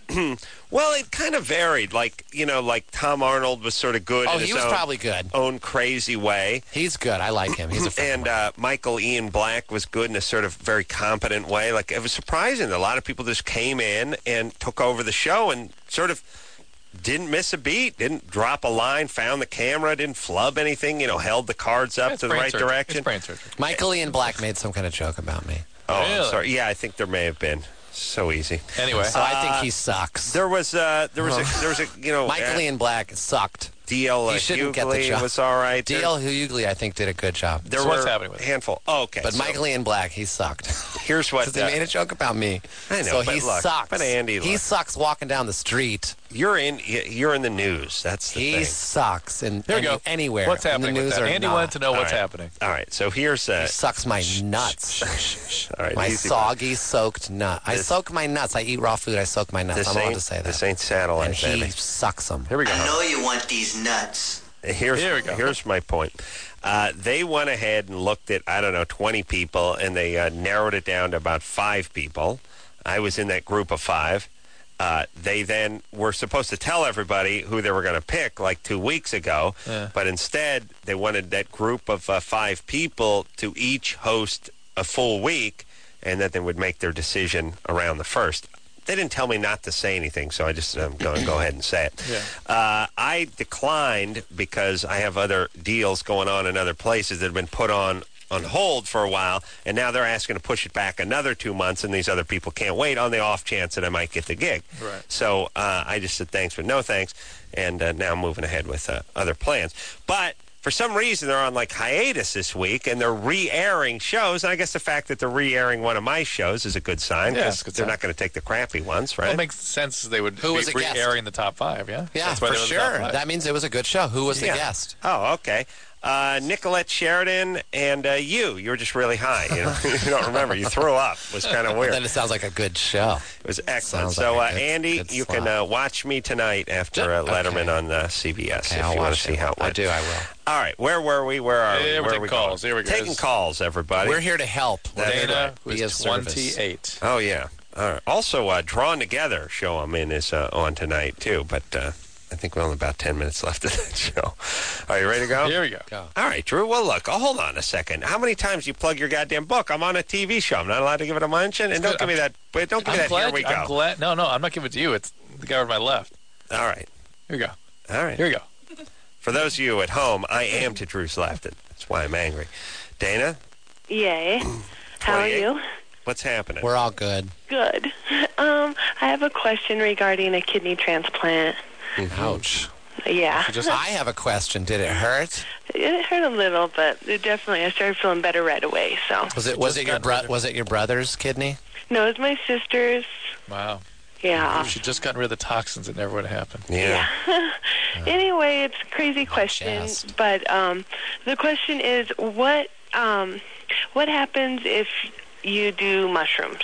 Well, it kind of varied. Like, you know, like Tom Arnold was sort of good Oh, in he his was own, probably good. own crazy way. He's good. I like him. He's a friend And of mine. uh, Michael Ian Black was good in a sort of very competent way. Like, it was surprising. A lot of people just came in and took over the show and sort of didn't miss a beat, didn't drop a line, found the camera, didn't flub anything, you know, held the cards up It's to the brain right surgery. direction. It's brain surgery. Michael Ian Black made some kind of joke about me. Oh, I'm Really? sorry. Yeah, I think there may have been. So easy. Anyway, So I think Uh, he sucks. There was uh, there was a there was a you know Michael uh, Ian Black sucked. D L. Uh, He shouldn't get the Hughley job. was all right. D L. Hughley, I think, did a good job. There So were what's happening with a it? handful. Oh, okay. But so Michael Ian Black, he sucked. here's what Because he uh, made a joke about me. I know, So but he look, sucks. but Andy, he look. sucks walking down the street. you're in you're in the news. That's the He thing. sucks in here we any, go. anywhere. What's in happening the with news that? or Andy not. wanted to know what's right. happening. All right. So here's uh, He sucks my nuts. all right. My easy. soggy soaked nut. I This- soak my nuts. I eat raw food. I soak my nuts. This I'm allowed ain't to say that. this ain't satellite, and he baby. sucks them. Here we go. I know you want these nuts. Here's Here we go. here's my point. Uh, they went ahead and looked at I don't know twenty people, and they uh, narrowed it down to about five people. I was in that group of five. Uh, they then were supposed to tell everybody who they were going to pick like two weeks ago, Yeah. but instead they wanted that group of uh, five people to each host a full week, and that they would make their decision around the first. They didn't tell me not to say anything, so I just am going to go ahead and say it. Yeah. Uh, I declined because I have other deals going on in other places that have been put on on hold for a while, and now they're asking to push it back another two months, and these other people can't wait on the off chance that I might get the gig. Right. So uh, I just said thanks, but no thanks, and uh, now I'm moving ahead with uh, other plans. But for some reason, they're on like hiatus this week, and they're re-airing shows. And I guess the fact that they're re-airing one of my shows is a good sign Yeah, because it's a good they're sign. not going to take the crappy ones, right? Well, it makes sense they would Who be was a guest? re-airing the top five, yeah? Yeah, That's why for they were the top sure. five. That means it was a good show. Who was the Yeah. guest? Oh, okay. Uh, Nicolette Sheridan and uh, you. You were just really high. You know, you don't remember. You threw up. It was kind of weird. Then it sounds like a good show. It was excellent. Sounds So, like a uh, good- Andy, good you slot. can uh, watch me tonight after uh, Okay. Letterman on uh, C B S Okay, if I'll you want watch to see it. how it I went. do, I will. All right. Where were we? Where are we? Yeah, we're Where are taking we calls. going? Here we go. Taking calls, everybody. We're here to help. We're That's here to Dana, who be of is service. twenty-eight. Oh, yeah. All right. Also, uh, Drawn Together show I'm in is uh, on tonight, too. But uh, I think we're only about ten minutes left of that show. Are you ready to go? Here we go. Go. All right, Drew. Well, look, oh, hold on a second. How many times do you plug your goddamn book? I'm on a T V show. I'm not allowed to give it a mention? And don't good. give me that. But don't give me I'm that. glad, Here we go. I'm glad. No, no, I'm not giving it to you. It's the guy on my left. All right. Here we go. All right. Here we go. For those of you at home, I am to Drew's left. That's why I'm angry. Dana, Yay. How are twenty-eight. you? What's happening? We're all good. Good. Um, I have a question regarding a kidney transplant. Ouch. Yeah. Just, I have a question. Did it hurt? It hurt a little, but it definitely, I started feeling better right away. So Was it was just it your got bro- rid of- was it your brother's kidney? no, it's my sister's. Wow. Yeah. If she'd just gotten rid of the toxins, it never would have happened. yeah. Anyway, it's a crazy question, Chest. but um, the question is, what um, what happens if you do mushrooms?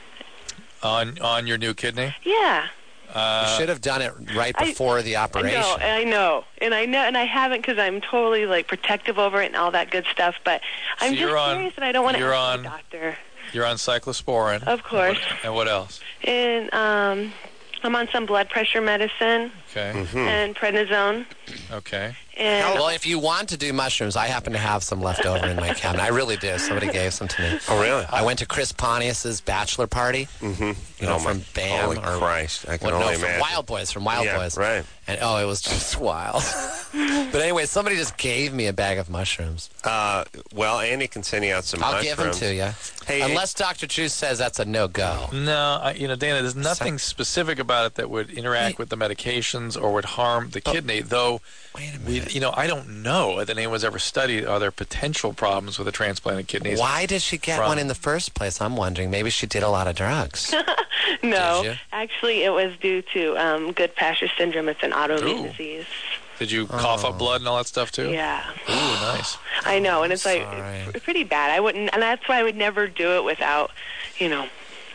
On on your new kidney? Yeah. Uh, You should have done it right I- before the operation. I know, I know, and I know, and I haven't because I'm totally like protective over it and all that good stuff. But I'm So just you're on- curious, and I don't want to you're ask on- the doctor. You're on cyclosporin. Of course. And what else? And um, I'm on some blood pressure medicine Okay. Mm-hmm. and prednisone. Okay. And Well, if you want to do mushrooms, I happen to have some left over in my cabinet. I really do. Somebody gave some to me. Oh, really? I went to Chris Pontius's bachelor party. Mm-hmm. You know, oh, from my, BAM Holy or Christ. I can well, only no, from imagine. Wild Boys, from Wild Yeah, Boys. right. And oh, it was just wild. But anyway, somebody just gave me a bag of mushrooms. Uh, well, Andy can send you out some I'll mushrooms. give them to you. Hey, Unless Doctor Drew says that's a no-go. No, I, you know, Dana, there's nothing specific about it that would interact with the medications or would harm the kidney, though, Wait a we, minute. you know, I don't know that anyone's ever studied are there potential problems with the transplanted kidneys. Why did she get From- one in the first place? I'm wondering. Maybe she did a lot of drugs. no, Did you? actually, it was due to um, Goodpasture syndrome. It's an autoimmune Ooh. disease. Did you cough Oh. up blood and all that stuff, too? Yeah. Ooh, nice. I know, and it's like Sorry. it's pretty bad. I wouldn't, and that's why I would never do it without, you know,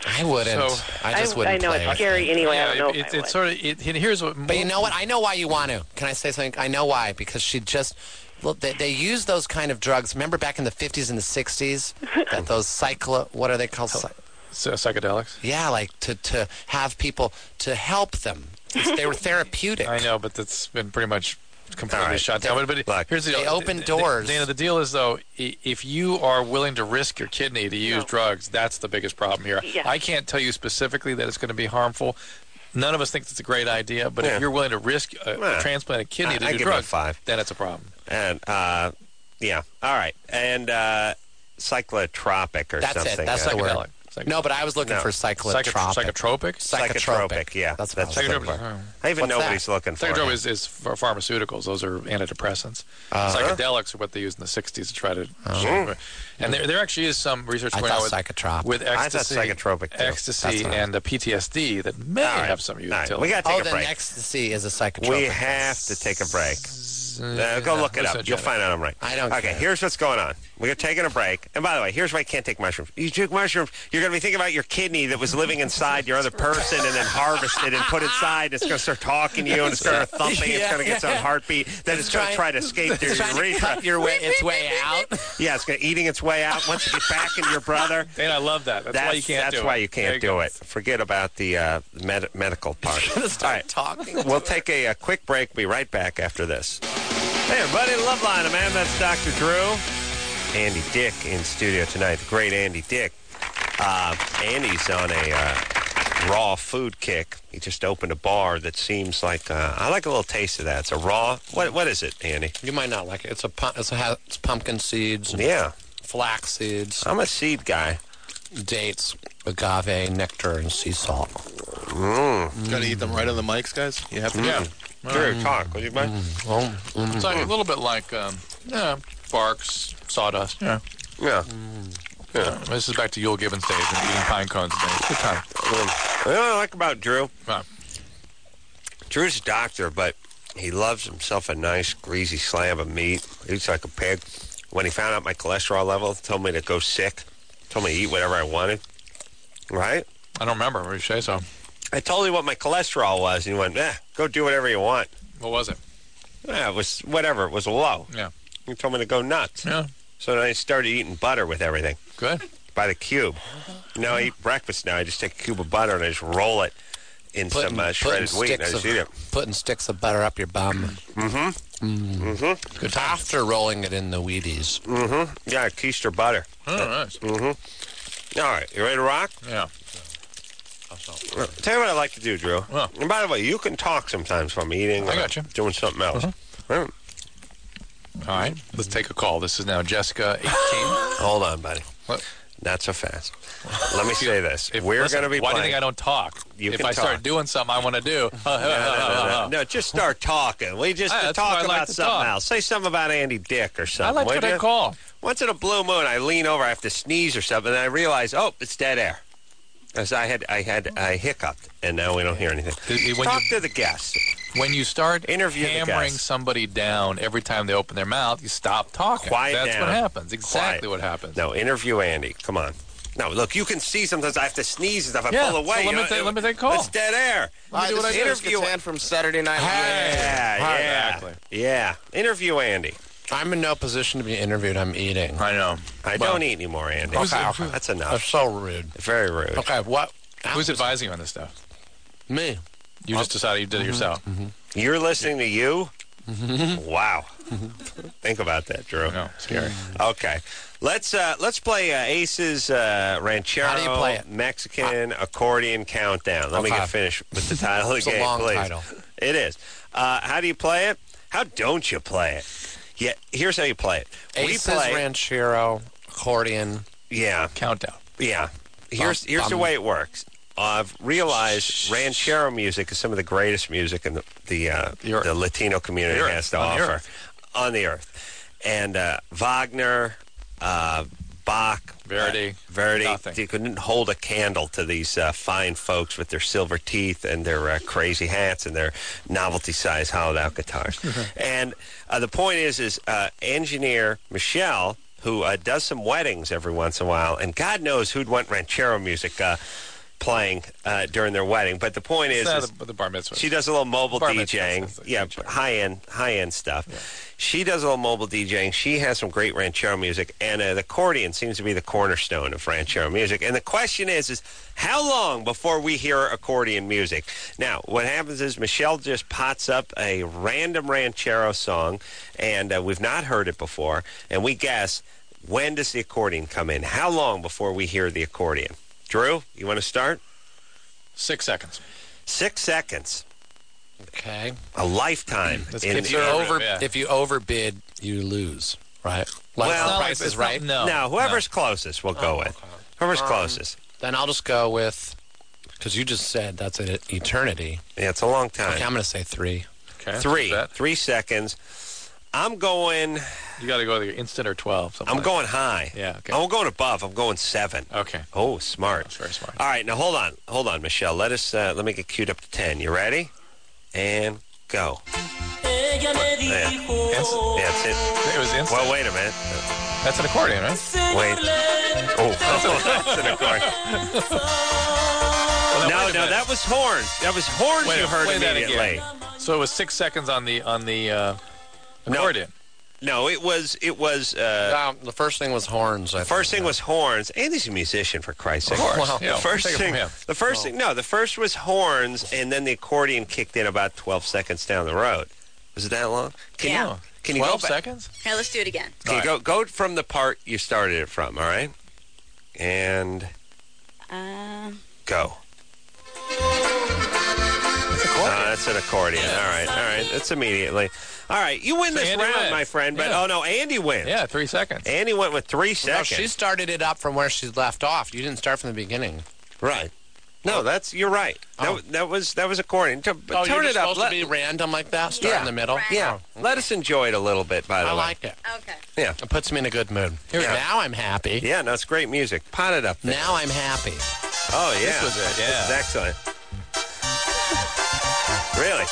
I wouldn't. So- I just I, wouldn't I know play it's with scary it. anyway. I don't Yeah, know it, if it, I it's would. sort of. It, it- here's what. But you know what? I know why you want to. Can I say something? I know why. Because she just... Well, they, they use those kind of drugs. Remember back in the fifties and the sixties? that those cyclo... What are they called? Psy- So, psychedelics. yeah, like to, to have people... To help them. They were therapeutic. I know, but that's been pretty much completely All right. shut down. But, but Look, here's the they deal. open The- doors. The, Dana, the deal is, though, i- if you are willing to risk your kidney to use No. drugs, that's the biggest problem here. Yeah. I can't tell you specifically that it's going to be harmful. None of us think it's a great idea, but Yeah. if you're willing to risk a, Yeah. a transplanted kidney I- to I do give it a drugs, five. then it's a problem. And, uh, yeah. All right. And uh, cyclotropic or That's it. something. That's uh, the word. Psychedelic. Psych- No, but I was looking No. for Psycho- cyclotropic. psychotropic? Psychotropic, yeah. That's what That's I was the looking word. for. I even What's know that? what he's looking for. Psychotropic is, is for pharmaceuticals. Those are antidepressants. Uh-huh. Psychedelics are what they used in the sixties to try to. And there, there actually is some research I going on thought with, psychotropic. with I thought ecstasy, psychotropic, too. ecstasy That's what I- and uh, P T S D that may All right. have some All right. utility. We got to Oh, take a then break. ecstasy is a psychotropic. We have to take a break. Uh, go look it up. You'll find out I'm right. I don't Okay, care. here's what's going on. We're taking a break. And by the way, here's why you can't take mushrooms. You took mushrooms, you're going to be thinking about your kidney that was living inside your other person and then harvested and put inside. It's going to start talking to you and it's going to start thumping. It's going to get some heartbeat. Then it's going to try to escape your It's trying to urethra. cut your way, its way out. Yeah, it's going to eating its way out. Once you get back into your brother, And I love that. That's, why you can't that's do why it. you There can't do go. it. Forget about the uh, med- medical part. Gonna start All right. talking. We'll take a, a quick break. Be right back after this. Hey, everybody, Loveline, man. That's Doctor Drew. Andy Dick in studio tonight. The great Andy Dick. Uh, Andy's on a uh, raw food kick. He just opened a bar that seems like uh, I like a little taste of that. It's a raw. What what is it, Andy? You might not like it. It's a pu- it's, a, it's pumpkin seeds, and Yeah, flax seeds, I'm a seed guy. dates, agave, nectar, and sea salt. Mm. Got to eat them right on the mics, guys. You have to. Yeah. Drew, talk. Will you mind? Oh, mm. It's like a little bit like um, yeah, barks, sawdust. Yeah. Yeah. Yeah. This is back to Yule Gibbons days and eating pine cones a day. Good time. What I like about Drew, Right. Drew's a doctor, but he loves himself a nice greasy slab of meat. He eats like a pig. When he found out my cholesterol level, told me to go sick. Told me to eat whatever I wanted. Right? I don't remember. What did you say so? I told him what my cholesterol was, and he went, eh, go do whatever you want. What was it? Yeah, it was whatever. It was low. Yeah. He told me to go nuts. Yeah. So then I started eating butter with everything Good. by the cube. Now I eat breakfast now. I just take a cube of butter and I just roll it in Putting, some uh, putting shredded wheat, and I sticks just of, eat it. putting sticks of butter up your bum. Mm-hmm. Mm-hmm. Good after rolling it in the Wheaties. Mm-hmm. Yeah, keister butter. Oh, nice. Mm-hmm. All right, you ready to rock? Yeah. Uh, Tell you what I like to do, Drew. Yeah. And by the way, you can talk sometimes while I'm eating. I or got you. Doing something else. Uh-huh. Right. All right. Let's take a call. This is now Jessica, eighteen. Hold on, buddy. What? Not so fast. Let me say this. If, We're listen, going to be why playing. do you think I don't talk? You if can I talk. start doing something I want to do. no, no, no, no, no, just start talking. We just Ah, that's why I talk like about to something talk. else. Say something about Andy Dick or I something. like would what I you? call. Once in a blue moon, I lean over, I have to sneeze or something, and I realize, oh, it's dead air. As I had, I had, I hiccuped, and now we don't hear anything. It- when Talk you- to the guests. When you start Interview the hammering guys. somebody down every time they open their mouth, you stop talking. Quiet That's down. what happens. Exactly Quiet. what happens. No, interview Andy. Come on. No, look, you can see sometimes I have to sneeze and stuff. I Yeah, pull away. so let you me know, take- it- let me take a call. It's dead air. Hi, do this what is I Chris interview. Kattan from Saturday Night Live. Yeah, Hi, yeah, exactly. yeah. Interview Andy. I'm in no position to be interviewed. I'm eating. I know. I Well, don't eat anymore, Andy. Who's- Okay, who- That's That's enough. so rude. Very rude. Okay, what? Who's advising you on this stuff? Me. You just decided you did it yourself. You're listening to you? Wow. Think about that, Drew. No, scary. Okay. Let's uh, let's play uh, Ace's uh, Ranchero How do you play it? Mexican Accordion Countdown. Let me Okay. get finished with the title of the It's a game, long please. title. It is. Uh, how do you play it? How don't you play it? Yeah, here's how you play it. Aces, we play. Ranchero, accordion. yeah, Countdown. yeah. Here's Bum, here's the bum. way it works. I've realized ranchero music is some of the greatest music in the the, uh, The earth. the Latino community The earth. has to On the offer earth. on the earth. And uh, Wagner, uh, Bach, Verdi, uh, Verdi, nothing. they couldn't hold a candle to these uh, fine folks with their silver teeth and their uh, crazy hats and their novelty-sized hollowed-out guitars. And uh, the point is, is uh, engineer Michelle, who uh, does some weddings every once in a while, and God knows who'd want ranchero music. Uh, playing uh, during their wedding. But the point is, It's is not the, the bar mitzvah. she does a little mobile Bar mitzvah, DJing. that's the Yeah, D J. high end, high end stuff. Yeah. She does a little mobile DJing. She has some great ranchero music, and uh, the accordion seems to be the cornerstone of ranchero music. And the question is, is how long before we hear accordion music? Now, what happens is Michelle just pots up a random ranchero song, and uh, we've not heard it before, and we guess, when does the accordion come in? How long before we hear the accordion? Drew, you want to start? Six seconds. Six seconds. Okay. A lifetime. Let's in keep If the- you Yeah, over, yeah. if you overbid, you lose, right? Like Well, the it's price not is like- right. it's not- No, whoever's closest we'll go Oh, with. okay. Whoever's Um, closest. Then I'll just go with, because you just said that's an eternity. Yeah, it's a long time. Okay, I'm going to say three. Okay. Three. Bet. Three seconds. I'm going, You got to go the instant or twelve. something I'm like going high. Yeah, okay. I'm going above. I'm going seven. that. Okay. Oh, smart. That's very smart. All right, now hold on. Hold on, Michelle. Let us, uh, let me get queued up to ten. You ready? And go. Yeah, yeah that's it. It was instant. Well, wait a minute. That's an accordion, right? Wait. Oh, that's an accordion. Well, No, wait a no, minute. that was horns. That was horns Wait a you minute, heard play that immediately. again. So it was six seconds on the on the uh, accordion. No, it was, it was, uh, Um, the first thing was horns. I the first think. thing was horns. Andy's a musician, for Christ's sake. Of course. Well, Yeah, The first take it from thing, him. the first thing, no, the first was horns, and then the accordion kicked in about twelve seconds down the road. Was it that long? Can Yeah. you, can you go twelve back? seconds? Here, let's do it again. Can you go, go from the part you started it from, all right? And Um, go. Uh, that's an accordion. All right, all right. That's immediately. All right, you win So this Andy round, wins. my friend. But Yeah. oh no, Andy wins. Yeah, three seconds. Andy went with three No, seconds. she started it up from where she left off. You didn't start from the beginning. Right. No, that's you're right. That, Oh. that was that was accordion. T- but Oh, turn you're it just up. supposed Let- to be random like that? Start Yeah. in the middle? yeah, Oh, let us enjoy it a little bit. By the I way, like it. okay. yeah, It puts me in a good mood. Here we go. Now I'm happy. yeah. No, it's great music. Pot it up. There. Now I'm happy. Oh yeah, This was it, yeah. This is excellent. Really,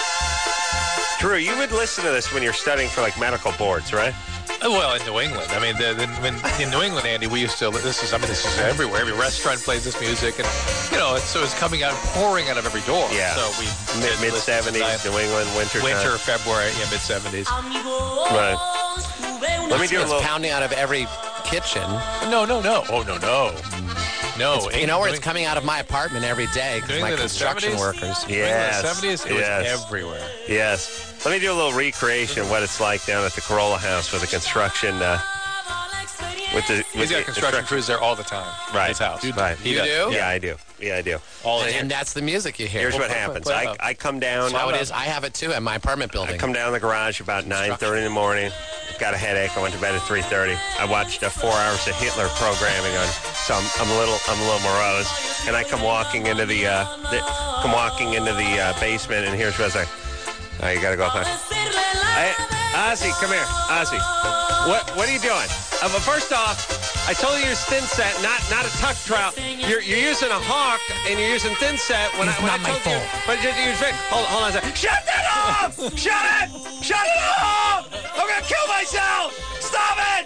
Drew, you would listen to this when you're studying for like medical boards, right? Uh, Well, in New England, I mean, the, the, when, in New England, Andy, we used to. This is, I mean, this is everywhere. Every restaurant plays this music, and you know, it's, so it's coming out, pouring out of every door. Yeah. So we Mid did listen to seventies, that. New England, winter. winter, time. February, yeah, mid seventies. Right. Let me do a It's little. pounding out of every kitchen. No, no, no. Oh, no, no, no. You know where it's coming out of my apartment every day New because my England in the construction seventies? workers. Yes. seventies, it yes. was everywhere. Yes. Let me do a little recreation of what it's like down at the Corolla House with the construction. Uh, with the with He's the got construction crews there all the time. Right. At his house. Right. He You does. do? Yeah, I do. Yeah, I do. All And, the and that's the music you hear. Here's what play- happens. play it I, up. I come down. That's how it is. I have it too at my apartment building. I come down the garage about nine thirty in the morning. I've got a headache. I went to bed at three thirty. I watched uh, four hours of Hitler programming on. So I'm, I'm a little I'm a little morose. And I come walking into the, uh, the come walking into the uh, basement, and here's what I say. Oh, you gotta go up. Hey, Ozzy, come here, Ozzy. What what are you doing? Uh, but first off, I told you to use thin set, not not a tuck trout. You're you're using a hawk and you're using thin set. When It's I when not I my told you, fault. but you use it. Hold hold on a second. Shut that off! Shut it! Shut it off! I'm gonna kill myself! Stop it!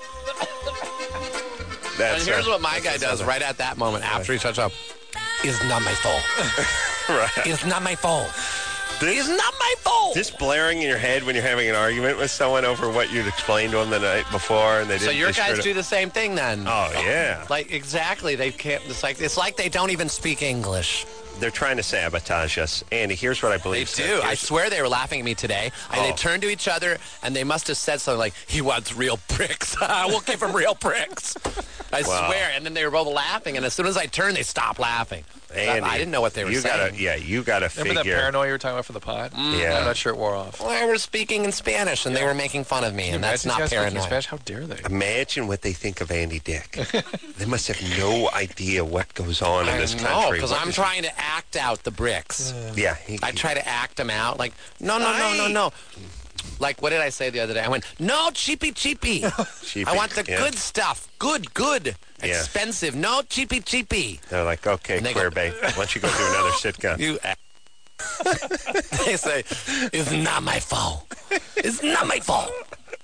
And That's here's uh, what my guy does right at that moment after he shuts up. It's not my fault. right. It's not my fault. It's not my fault. This blaring in your head when you're having an argument with someone over what you'd explained to them the night before, and they didn't. So your they screwed guys up. do the same thing then? Oh yeah. Like exactly. They can't. It's like it's like they don't even speak English. They're trying to sabotage us. Andy, here's what I They believe. do. I Here's- swear they were laughing at me today. I, Oh. they turned to each other and they must have said something like, "He wants real bricks. We'll give him real bricks." I Wow. swear. And then they were both laughing. And as soon as I turned, they stopped laughing. Andy, I didn't know what they were you saying. Gotta, yeah, you got to Remember that figure. paranoia you were talking about from the pod? Yeah. I'm not sure it wore off. Well, I was speaking in Spanish and they were making fun of me, and that's Imagine not these guys speaking paranoia. Spanish? How dare they? Imagine what they think of Andy Dick. They must have no idea what goes on in I this know, country. because What I'm is- trying to act out the bricks. Yeah. he- I try to act them out. Like, no, no, no, no, Aye. no. Like, what did I say the other day? I went, no, cheapy, cheapy. Cheapy, I want the yeah. good stuff. Good, good. Yeah. Expensive. No, cheapy, cheapy. They're like, okay, And they go- queer bait. Why don't you go do another sitcom? You a- They say, it's not my fault. It's not my fault.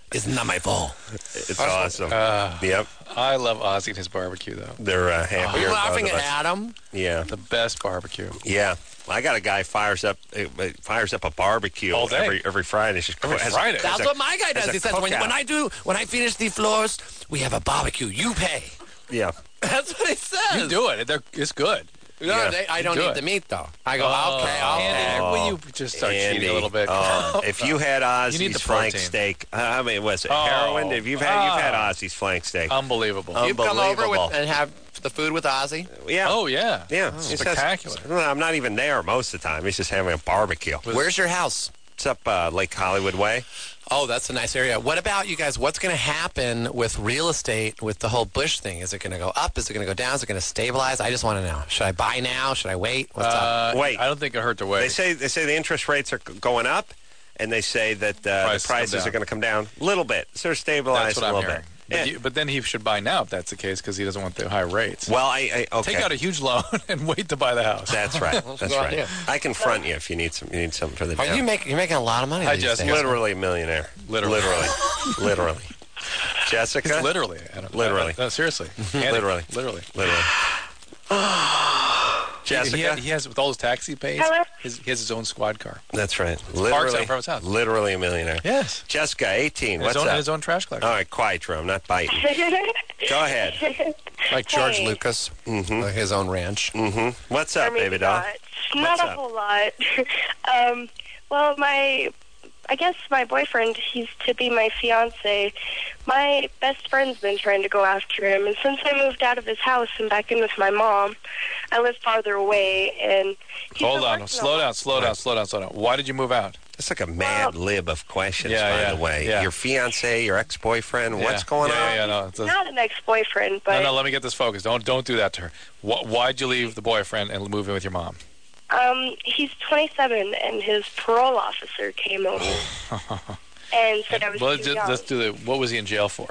Isn't that my fault? It's awesome. Uh, yep. I love Ozzy and his barbecue, though. They're uh, Are happier. you laughing both at of us. Adam? Yeah. The best barbecue. Yeah. I got a guy fires up uh, fires up a barbecue All day. every every Friday. It's just Every has- Friday. has That's a- what my guy has does. a He says, when, cookout. when I do, when I finish the floors, we have a barbecue. You pay. Yeah. That's what he says. You do it. They're, it's good. No, Yeah. they, I don't Do eat it. the meat, though. I go, Oh, okay, okay. Andy, will you just start Andy, cheating a little bit? oh, if you had You need Ozzy's the flank protein. steak, uh, I mean, was it Oh, heroin? If you've had, you've had ah. Ozzy's flank steak. Unbelievable. Um, You've come over with, Unbelievable. and have the food with Ozzy? yeah. oh, yeah. yeah. Oh, He says- spectacular. No, I'm not even there most of the time. He's just having a barbecue. Where's your house? It's up uh, Lake Hollywood Way. Oh, that's a nice area. What about you guys? What's going to happen with real estate with the whole Bush thing? Is it going to go up? Is it going to go down? Is it going to stabilize? I just want to know. Should I buy now? Should I wait? What's up? Uh, Wait. I don't think it hurt to wait. They say they say the interest rates are g- going up, and they say that uh, Prices the come prices down. are going to come down a little bit. Sort of stabilize That's what a I'm little hearing. bit. But, Yeah. you, but then he should buy now if that's the case because he doesn't want the high rates. Well, I, I okay. Take out a huge loan and wait to buy the house. That's right. That's good right. idea. I can front you if you need some. You need something for the Are down. you make, you're making a lot of money Hi, these Jessica. days. Literally a millionaire. Literally. Literally. Literally. Jessica. It's literally. I don't, Literally. No, seriously. Andy, Literally. Literally. Literally. Jessica. He, he, he has, with all his taxes he pays, Hello? his, he has his own squad car. That's right. Parks Literally. out front of his house. Literally a millionaire. Yes. Jessica, eighteen. And What's his own, up? his own trash collection. All right, quiet, Drew. I'm not biting. Go ahead. Like George Hey. Lucas, Mm-hmm. like his own ranch. Mm-hmm. What's up, Or maybe baby doll? not. Not What's a up? whole lot. um, well, my, I guess my boyfriend, he's to be my fiance. My best friend's been trying to go after him, and since I moved out of his house and back in with my mom, I live farther away, and he's Hold been on. working Slow a lot. down, slow down, slow down, slow down. Why did you move out? It's like a mad lib of questions, Yeah, by yeah, the way. yeah. Your fiance, your ex-boyfriend, what's Yeah. going yeah, on? Yeah, yeah, no. It's a- Not an ex-boyfriend, but no, no, let me get this focused. Don't don't do that to her. Wh- why'd you leave the boyfriend and move in with your mom? um, he's twenty-seven, and his parole officer came over and said I was well, too let's, young. let's do the. What was he in jail for?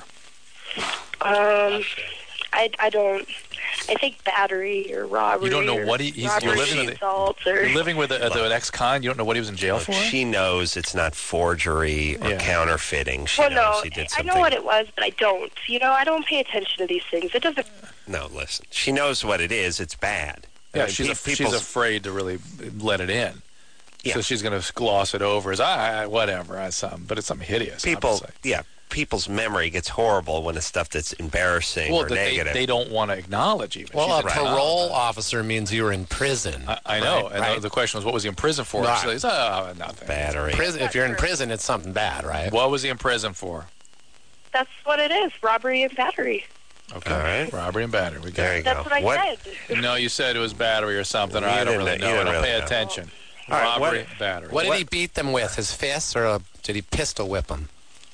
Um, I, I don't. I think battery or robbery. You don't know or what he- he's- robbery, you're living with it- assault or You're living with, a, with an ex-con. You don't know what he was in jail Look, for. she knows it's not forgery or Yeah. counterfeiting. She well, knows no, he did I something. know what it was, but I don't. You know, I don't pay attention to these things. It doesn't. No, listen. She knows what it is. It's bad. Yeah, I mean, she's pe- a, she's people's- afraid to really let it in. Yeah. So she's going to gloss it over as I, I whatever, I something, but it's something hideous. people. obviously. Yeah, people's memory gets horrible when it's stuff that's embarrassing Well, or that they, negative. they don't want to acknowledge even. Well, She's a like, parole "Oh, officer means you were in prison. I, I know, Right, and right. The, the question was, what was he in prison for? Right. She says, oh, nothing. Battery. Prison, if you're in prison, it's something bad, right? What was he in prison for? That's what it is. Robbery and battery. Okay, All right. robbery and battery. We got There you it. That's go. what I said. No, you said it was battery or something, or You I don't didn't- really you know. I didn't don't really pay know. attention. All right, Robbery, what- battery. What did What- he beat them with? His fists, or a, did he pistol whip them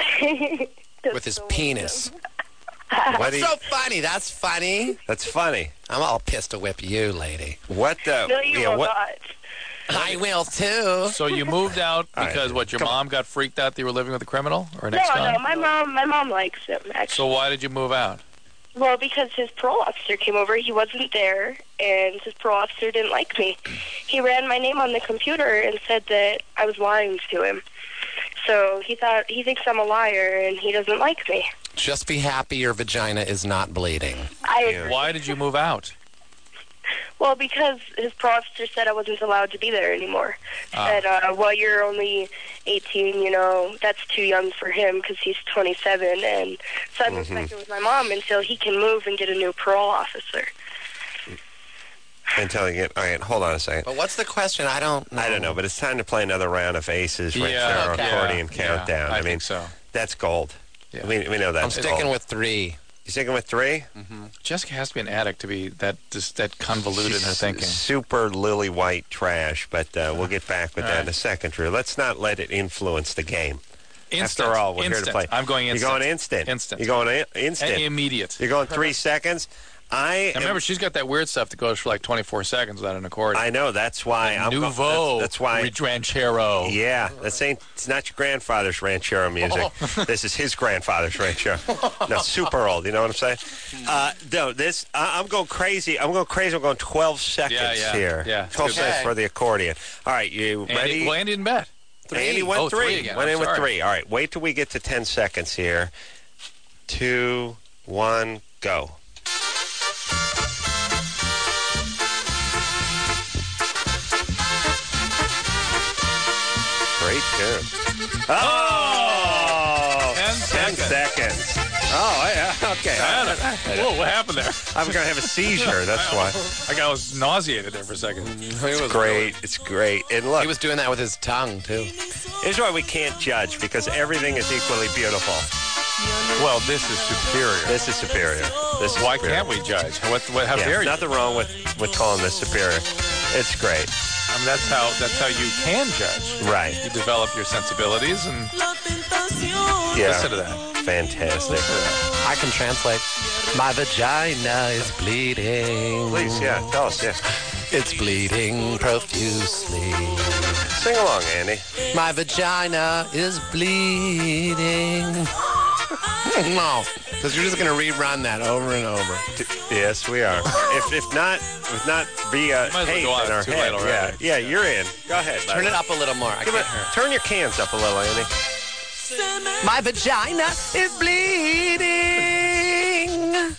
with his penis? What do you- So funny. That's funny. That's funny. I'm all pistol whip you, lady. What? Uh, No, you yeah, will what? not. I will too. So you moved out All right. because what? Your Come mom got freaked out that you were living with a criminal or an No, ex-con? no, my mom, my mom likes him actually. So why did you move out? Well, because his parole officer came over, he wasn't there, and his parole officer didn't like me. He ran my name on the computer and said that I was lying to him. So he thought he thinks I'm a liar, and he doesn't like me. Just be happy your vagina is not bleeding. I agree. Why did you move out? Well, because his parole officer said I wasn't allowed to be there anymore. Ah. Said, uh, well, you're only eighteen, you know, that's too young for him because he's twenty-seven. And so I moved Mm-hmm. back in with my mom until he can move and get a new parole officer. Until you get. All right, hold on a second. But what's the question? I don't know. I don't know, but it's time to play another round of aces right Yeah, there, okay. accordion Yeah, countdown. I I, mean, think so. that's gold. Yeah. We, we know I'm that's sticking gold. with three. You sticking with three? Jessica has to be an addict to be that just that convoluted in her She's thinking. Super lily white trash, but uh, we'll get back with All that right. in a second, Drew. Let's not let it influence the game. Instant. After all, we're instant. here to play. I'm going instant. You're going instant. Instant. You're going in- instant. And immediate. You're going three seconds. I And am- remember, she's got that weird stuff that goes for like twenty-four seconds without an accordion. I know. That's why I'm go- Nouveau. that's, that's why. Ranchero. Yeah, that's ain't. It's not your grandfather's ranchero music. This is his grandfather's ranchero. No, super old. You know what I'm saying? Uh, no, this. I, I'm going crazy. I'm going crazy. I'm going twelve seconds Yeah, yeah, here. yeah. twelve It's seconds okay. for the accordion. All right, you Andy, ready? well, Andy didn't bet. Three. Andy went Oh, three. three again. Went I'm in with sorry. three. All right, wait till we get to ten seconds here. Two, one, go. Great tune. Oh! Ten Ten seconds. Oh, yeah. Okay. Whoa, what happened there? I'm going to have a seizure. That's why. I got I was nauseated there for a second. It's great. It's great. And look, He was doing that with his tongue, too. here's why we can't judge, because everything is equally beautiful. Well, this is superior. This is superior. This is Why superior. can't we judge? What? What? How Yeah, dare you? nothing wrong with, with calling this superior. It's great. I mean, that's how that's how you can judge. Right. You develop your sensibilities and Yeah. listen to that. Fantastic. I can translate. My vagina is bleeding. Please, yeah, tell us, yeah. It's bleeding profusely. Sing along, Andy. My vagina is bleeding. No, because you're just going to rerun that over and over. Yes, we are. if if not, if not be a Might as well tape go on. in our Too head. late Yeah, already. yeah, you're in. Go ahead. Turn buddy. it up a little more. I Give can't it- hear. turn your cans up a little, Andy. My vagina is bleeding.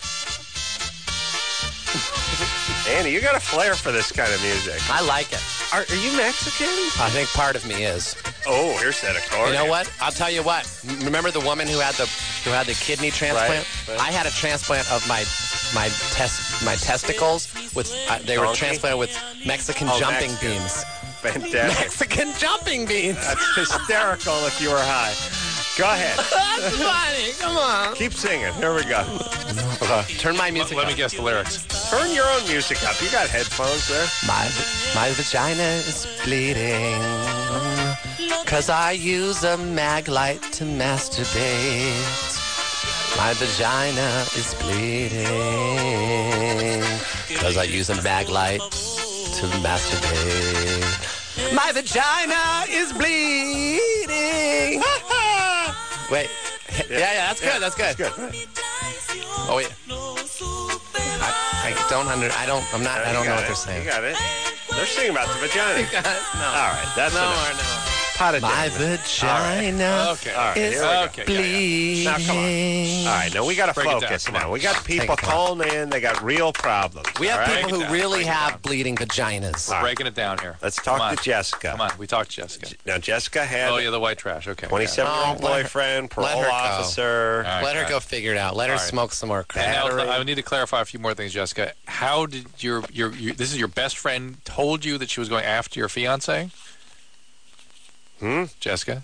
Andy, you got a flair for this kind of music. I like it. Are, are you Mexican? I think part of me is. Oh, here's that accordion. You know what? I'll tell you what. M- Remember the woman who had the who had the kidney transplant? right. I had a transplant of my my test my testicles with uh, they were Donkey? transplanted with Mexican Oh, jumping Mex- beans. Fantastic. Mexican jumping beans. That's hysterical if you were high. Go ahead. That's funny. Come on. Keep singing. Here we go. Turn my Let, music let up. me guess the lyrics. Turn your own music up. You got headphones there. My my vagina is bleeding. Cause I use a mag light to masturbate. My vagina is bleeding. Cause I use a mag light to masturbate. My vagina is bleeding. Wait. Yeah, yeah, that's good. That's good. Good. Oh wait. I, I don't under. I don't. I'm not. I don't You know got what it. they're saying. You got it. They're singing about the vagina. no. All right. That's No enough. more. No. Pot of My difference. vagina Okay. All right. is Here we go. Okay. bleeding. Now, come on. All right. Now, we got to Break it down. focus Come now. on. We got people Take it down. calling in. They got real problems. We have all right? people Break it who down. really Break it have down. bleeding vaginas. All right. Breaking it down here. Let's Come talk on. to Jessica. Come on. We talked to Jessica. Now, Jessica had Oh, yeah, the white trash. Okay. twenty-seven-year-old Oh, let her- boyfriend, let parole her go. officer. All right. Let her go figure it out. Let her All right. smoke some more And crack. now, Battery. I need to clarify a few more things, Jessica. How did your, your your this is your best friend told you that she was going after your fiance? Hmm? Jessica?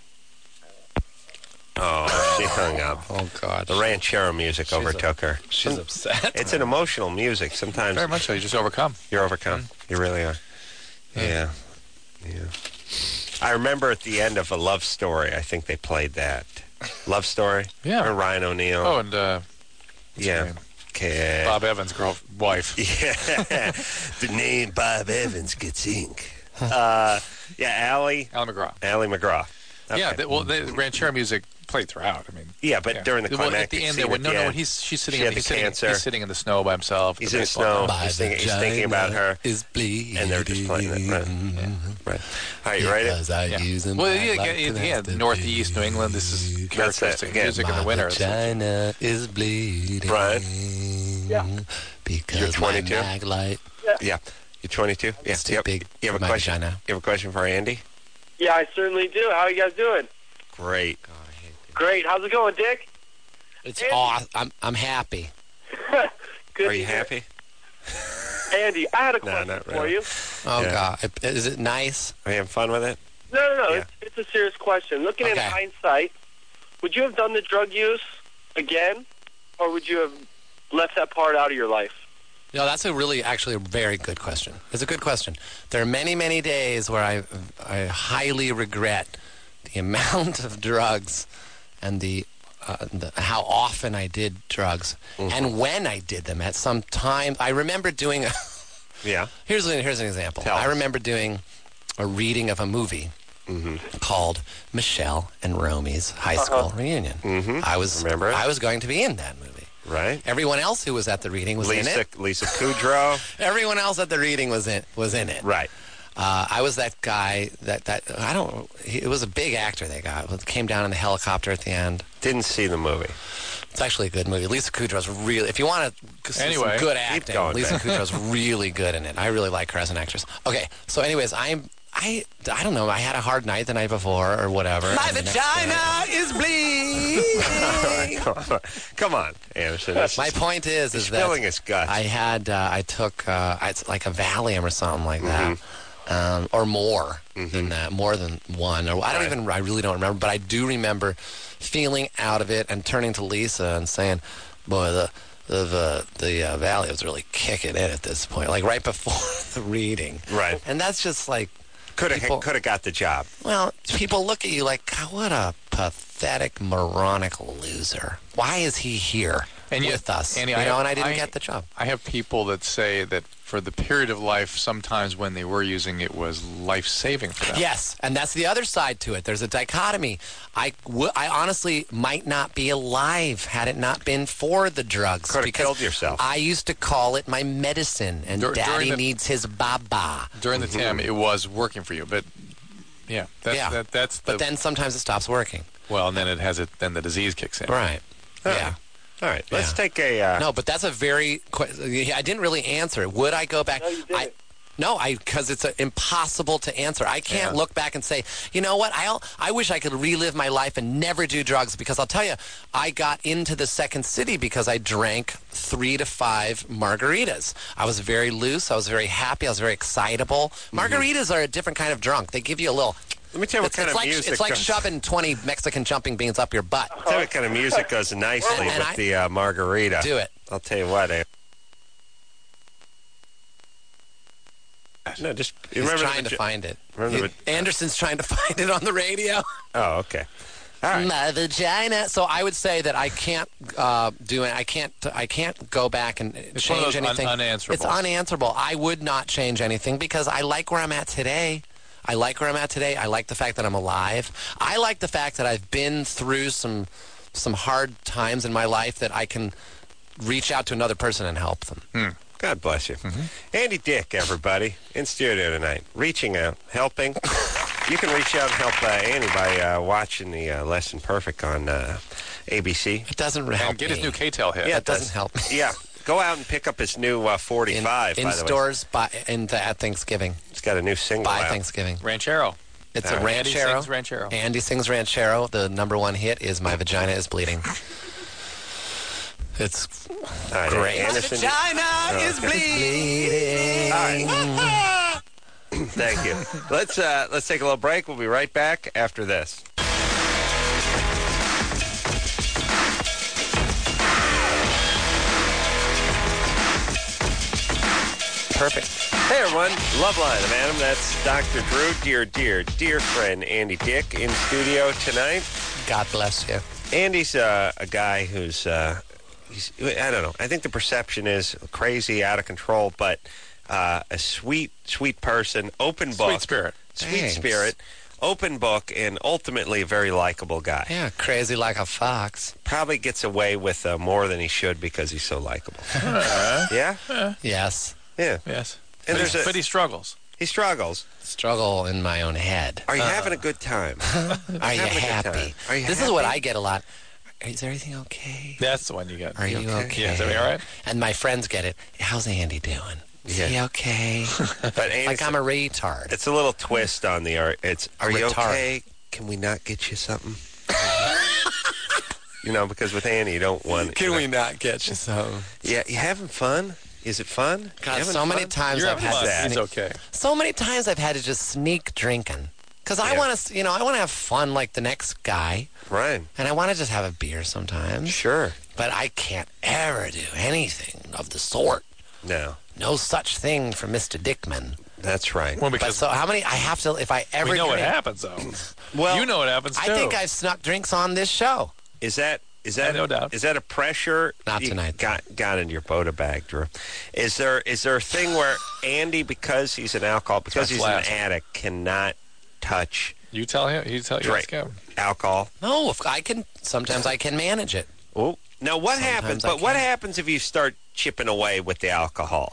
Oh, she hung up. Oh God. The ranchero music overtook her. She's upset. It's an emotional music. Sometimes Very much so. You just overcome. you're overcome. You really are. Yeah. Yeah. I remember at the end of A Love Story, I think they played that. Love Story? Yeah. Or Ryan O'Neal. Oh, and uh, what's her yeah. name? Okay. Bob Evans' girl, wife. Yeah. The name Bob Evans gets ink. Uh, yeah, Allie. Alan McGraw. Allie McGraw. Okay. Yeah, the, well, the ranchero music played throughout. I mean, Yeah, but yeah. during the Well, climactic at the end, scene there, at no, the no, end, when he's she's sitting, she had he's the sitting, cancer. he's sitting in the snow by himself. with He's the in baseball snow. bat. He's thinking, he's thinking about her. Is bleeding. And they're just playing it. Right. Right. All right, you ready? Because I Yeah. use them. Well, I yeah, like yeah, to yeah, masturbate. Northeast New England. This is That's it. characteristic Again, music in My the winter. It's- vagina is bleeding. Brian? Yeah. You're Because twenty-two? my mag light. Yeah. You're twenty-two? Yeah. It's too Yep. big You have for a my question? vagina. You have a question for Andy? Yeah, I certainly do. How are you guys doing? Great. Great. How's it going, Dick? It's Andy. awesome. I'm I'm happy. Good Are to you hear. happy? Andy, I had a No, question not for really. you. Oh Yeah. God, is it nice? Are you having fun with it? No, no, no. Yeah. It's, it's a serious question. Looking in Okay. hindsight, would you have done the drug use again, or would you have left that part out of your life? No, that's a really, actually, a very good question. It's a good question. There are many, many days where I, I highly regret the amount of drugs and the, uh, the how often I did drugs Mm-hmm. and when I did them. At some time, I remember doing. A, Yeah. here's an, here's an example. Tell I us. remember doing a reading of a movie Mm-hmm. called Michelle and Romy's High School Reunion. Mm-hmm. I was Remember it? I was going to be in that movie. Right? Everyone else who was at the reading was in Lisa, it. Lisa Kudrow. Everyone else at the reading was in was in it. Right. Uh, I was that guy that, that I don't. He, it was a big actor. They got it came down in the helicopter at the end. Didn't see the movie. It's actually a good movie. Lisa Kudrow's really. If you want to see Anyway, some good keep acting, going, Lisa man. Kudrow's really good in it. I really like her as an actress. Okay, so anyways, I'm. I, I don't know. I had a hard night the night before or whatever. My and the next vagina day- is bleeding. Come on, Come on, Anderson. This My is- point is, he's is that spilling his guts. I had, uh, I took, uh, it's like a Valium or something like that, Mm-hmm. um, or more than that, more than one. Or I don't Right. even, I really don't remember, but I do remember feeling out of it and turning to Lisa and saying, "Boy, the the the, the uh, Valium's really kicking in at this point." Like right before the reading, Right. And that's just like. Could have people- could have got the job. Well, people look at you like, God, what a pathetic, moronic loser. Why is he here And with yet, us? Andy, you I know, have- and I didn't I- get the job. I have people that say that for the period of life, sometimes when they were using it was life-saving for them. Yes, and that's the other side to it. There's a dichotomy. I, w- I honestly might not be alive had it not been for the drugs. Could have because killed yourself. I used to call it my medicine, and Dur- during Daddy the- needs his baba. During the time, it was working for you, but yeah, that's, Yeah. that, that's the, But then sometimes it stops working. well, and then it has it. Then the disease kicks in. Right. Huh. Yeah. All right, let's Yeah. take a. Uh, No, but that's a very. que- I didn't really answer it. Would I go back? No, you didn't. I, no, I because it's uh, impossible to answer. I can't Yeah. look back and say, you know what? I I wish I could relive my life and never do drugs because I'll tell you, I got into the Second City because I drank three to five margaritas. I was very loose. I was very happy. I was very excitable. Margaritas are a different kind of drunk. They give you a little. let me tell you what It's, kind it's of like music. it's like goes, shoving twenty Mexican jumping beans up your butt. tell you what kind of music goes nicely And with I- the uh, margarita. Do it. I'll tell you what. Eh? No, just you He's remember trying the, to find it. remember He- Anderson's trying to find it on the radio. Oh, okay. All right. My vagina. So I would say that I can't uh, do it. I can't. I can't go back and one of change those un- anything. unanswerables. It's unanswerable. I would not change anything because I like where I'm at today. I like where I'm at today. I like the fact that I'm alive. I like the fact that I've been through some some hard times in my life that I can reach out to another person and help them. God bless you. Andy Dick, everybody, in studio tonight, reaching out, helping. You can reach out and help uh, Andy by uh, watching the uh, Lesson Perfect on uh, A B C. It doesn't help And get his me. new K-Tel hit. Yeah, It doesn't does. help me. Yeah, go out and pick up his new uh, forty-five, in, by in the way. stores by in the, at Thanksgiving. It's got a new single By out. Thanksgiving. Ranchero. It's Uh, a Andy ranchero. sings Ranchero. Andy sings Ranchero. The number one hit is My Vagina is Bleeding. It's All right, great. Anderson, Vagina is bleeding. All right. Thank you. Let's uh, let's take a little break. We'll be right back after this. perfect. Hey everyone, Love Line of Adam. That's Doctor Drew, dear, dear, dear friend Andy Dick in studio tonight. God bless you. Andy's uh, a guy who's, uh, he's, I don't know, I think the perception is crazy, out of control, but uh, a sweet, sweet person, open book. Sweet spirit. Sweet Thanks. spirit, open book, and ultimately a very likable guy. Yeah, crazy like a fox. Probably gets away with uh, more than he should because he's so likable. Yeah? Yes. Yeah. Yes. And but, there's he, a- but he struggles. He struggles. Struggle in my own head. Are you having a good time? Are you having a good happy? time. Are you this is what happy? I get a lot. Is everything okay? That's the one you got. Are you okay? okay? Yeah, is everything all right? And my friends get it. How's Andy doing? Is he Yeah. okay? But Andy's, like I'm a retard. it's a little twist on the art. It's, are you Retard. okay? Can we not get you something? You know, because with Andy, you don't want... Can we not get you some? Yeah, you having fun? Is it fun? You God, having so many fun? times You're I've having had fun. to He's sneak, okay. so many times I've had to just sneak drinking because I Yeah. want to, you know, I want to have fun like the next guy, Right. and I want to just have a beer sometimes. Sure. But I can't ever do anything of the sort. No, No such thing for Mister Dickman. that's right. Well, But because so how many? I have to if I ever we know what drink. happens, though. Well, you know what happens, too. I think I've snuck drinks on this show. Is that... Is that, no doubt. Is that a pressure? Not you tonight. Got got into your Boda bag, Drew. Is there is there a thing where Andy, because he's an alcoholic, because That's he's last. an addict, cannot touch You tell him. You tell you Drink. ask him. alcohol? No, if I can. Sometimes I can manage it. Oh, now what Sometimes happens? I But what can. happens if you start chipping away with the alcohol?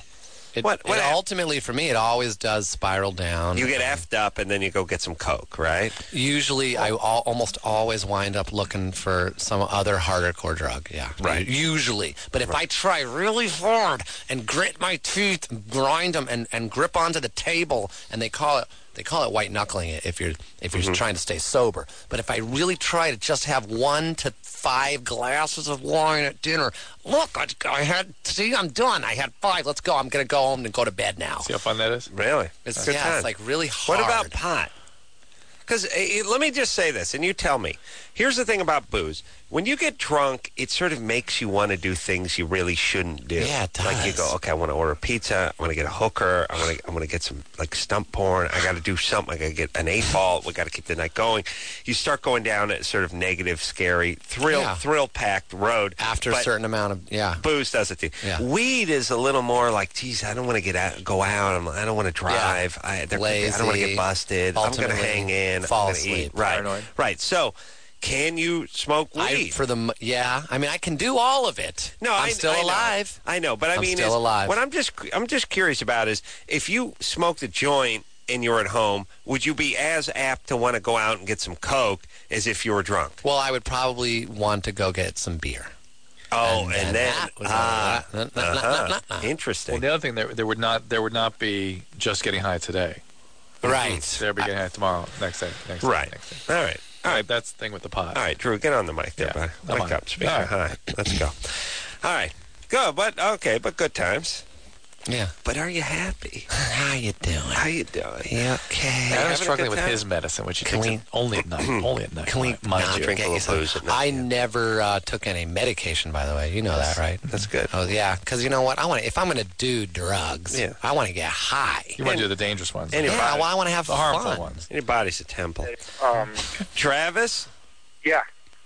It, What- what it hap- ultimately, for me, it always does spiral down. You get effed up, and then you go get some Coke, right? Usually, I al- almost always wind up looking for some other harder core drug. Yeah, Right. Usually, but if I try really hard and grit my teeth, grind them, and, and grip onto the table, and they call it they call it white knuckling it if you're if you're Mm-hmm. trying to stay sober. But if I really try to just have one to five glasses of wine at dinner, look, I, I had see, I'm done. I had five. Let's go. I'm gonna go home and go to bed now. See how fun that is? Really? It's, Good yeah, time. it's like really hard. What about pot? Because uh, let me just say this, and you tell me. Here's the thing about booze. When you get drunk, it sort of makes you want to do things you really shouldn't do. Yeah, it Like you does. go, okay, I want to order pizza. I want to get a hooker. I want to, I want to get some like stump porn. I got to do something. I got to get an eight ball. We got to keep the night going. You start going down a sort of negative, scary, thrill, Yeah. thrill-packed road. After a But certain amount of yeah. booze does it to you. Yeah. Weed is a little more like, geez, I don't want to get out, go out. I'm, I don't want to drive. I, there could be- I don't want to Lazy. get busted. I'm going to Ultimately, hang in. fall I'm going to eat. asleep. Right. Paranoid. Right. So, can you smoke I, weed? for the m- yeah, I mean, I can do all of it. no, I'm I, still I know. alive. I know, but I I'm mean, still is- alive. what I'm just I'm just curious about is if you smoked a joint and you're at home, would you be as apt to want to go out and get some Coke as if you were drunk? Well, I would probably want to go get some beer. Oh, and, and then that was ah, all right. Nah, nah, nah, uh-huh. nah, nah, nah. Interesting. Well, the other thing, there, there would not there would not be just getting high today. Right. There'd be getting high tomorrow, next day, next day, Right. next day. All right. All right, that's the thing with the pot. All right, Drew, get on the mic there, Yeah, bud. I'm Mic on up, it. speaker. All All right. right, let's go. All right, good, but okay, but good times. Yeah. But are you happy? How you doing? How you doing? Yeah, okay. Adam's having a struggling good with time? his medicine, which he Can takes we- it only at night. only at night. Can we mind not you? drink a get little you booze some- at night, I yeah. never uh, took any medication, by the way. You know that, right? That's good. Oh yeah, because you know what? I want to. If I'm going to do drugs, Yeah. I want to get high. You want to do the dangerous ones. and Yeah, your body- well, I want to have the harmful fun. ones. Your body's a temple. Um, Travis, yeah.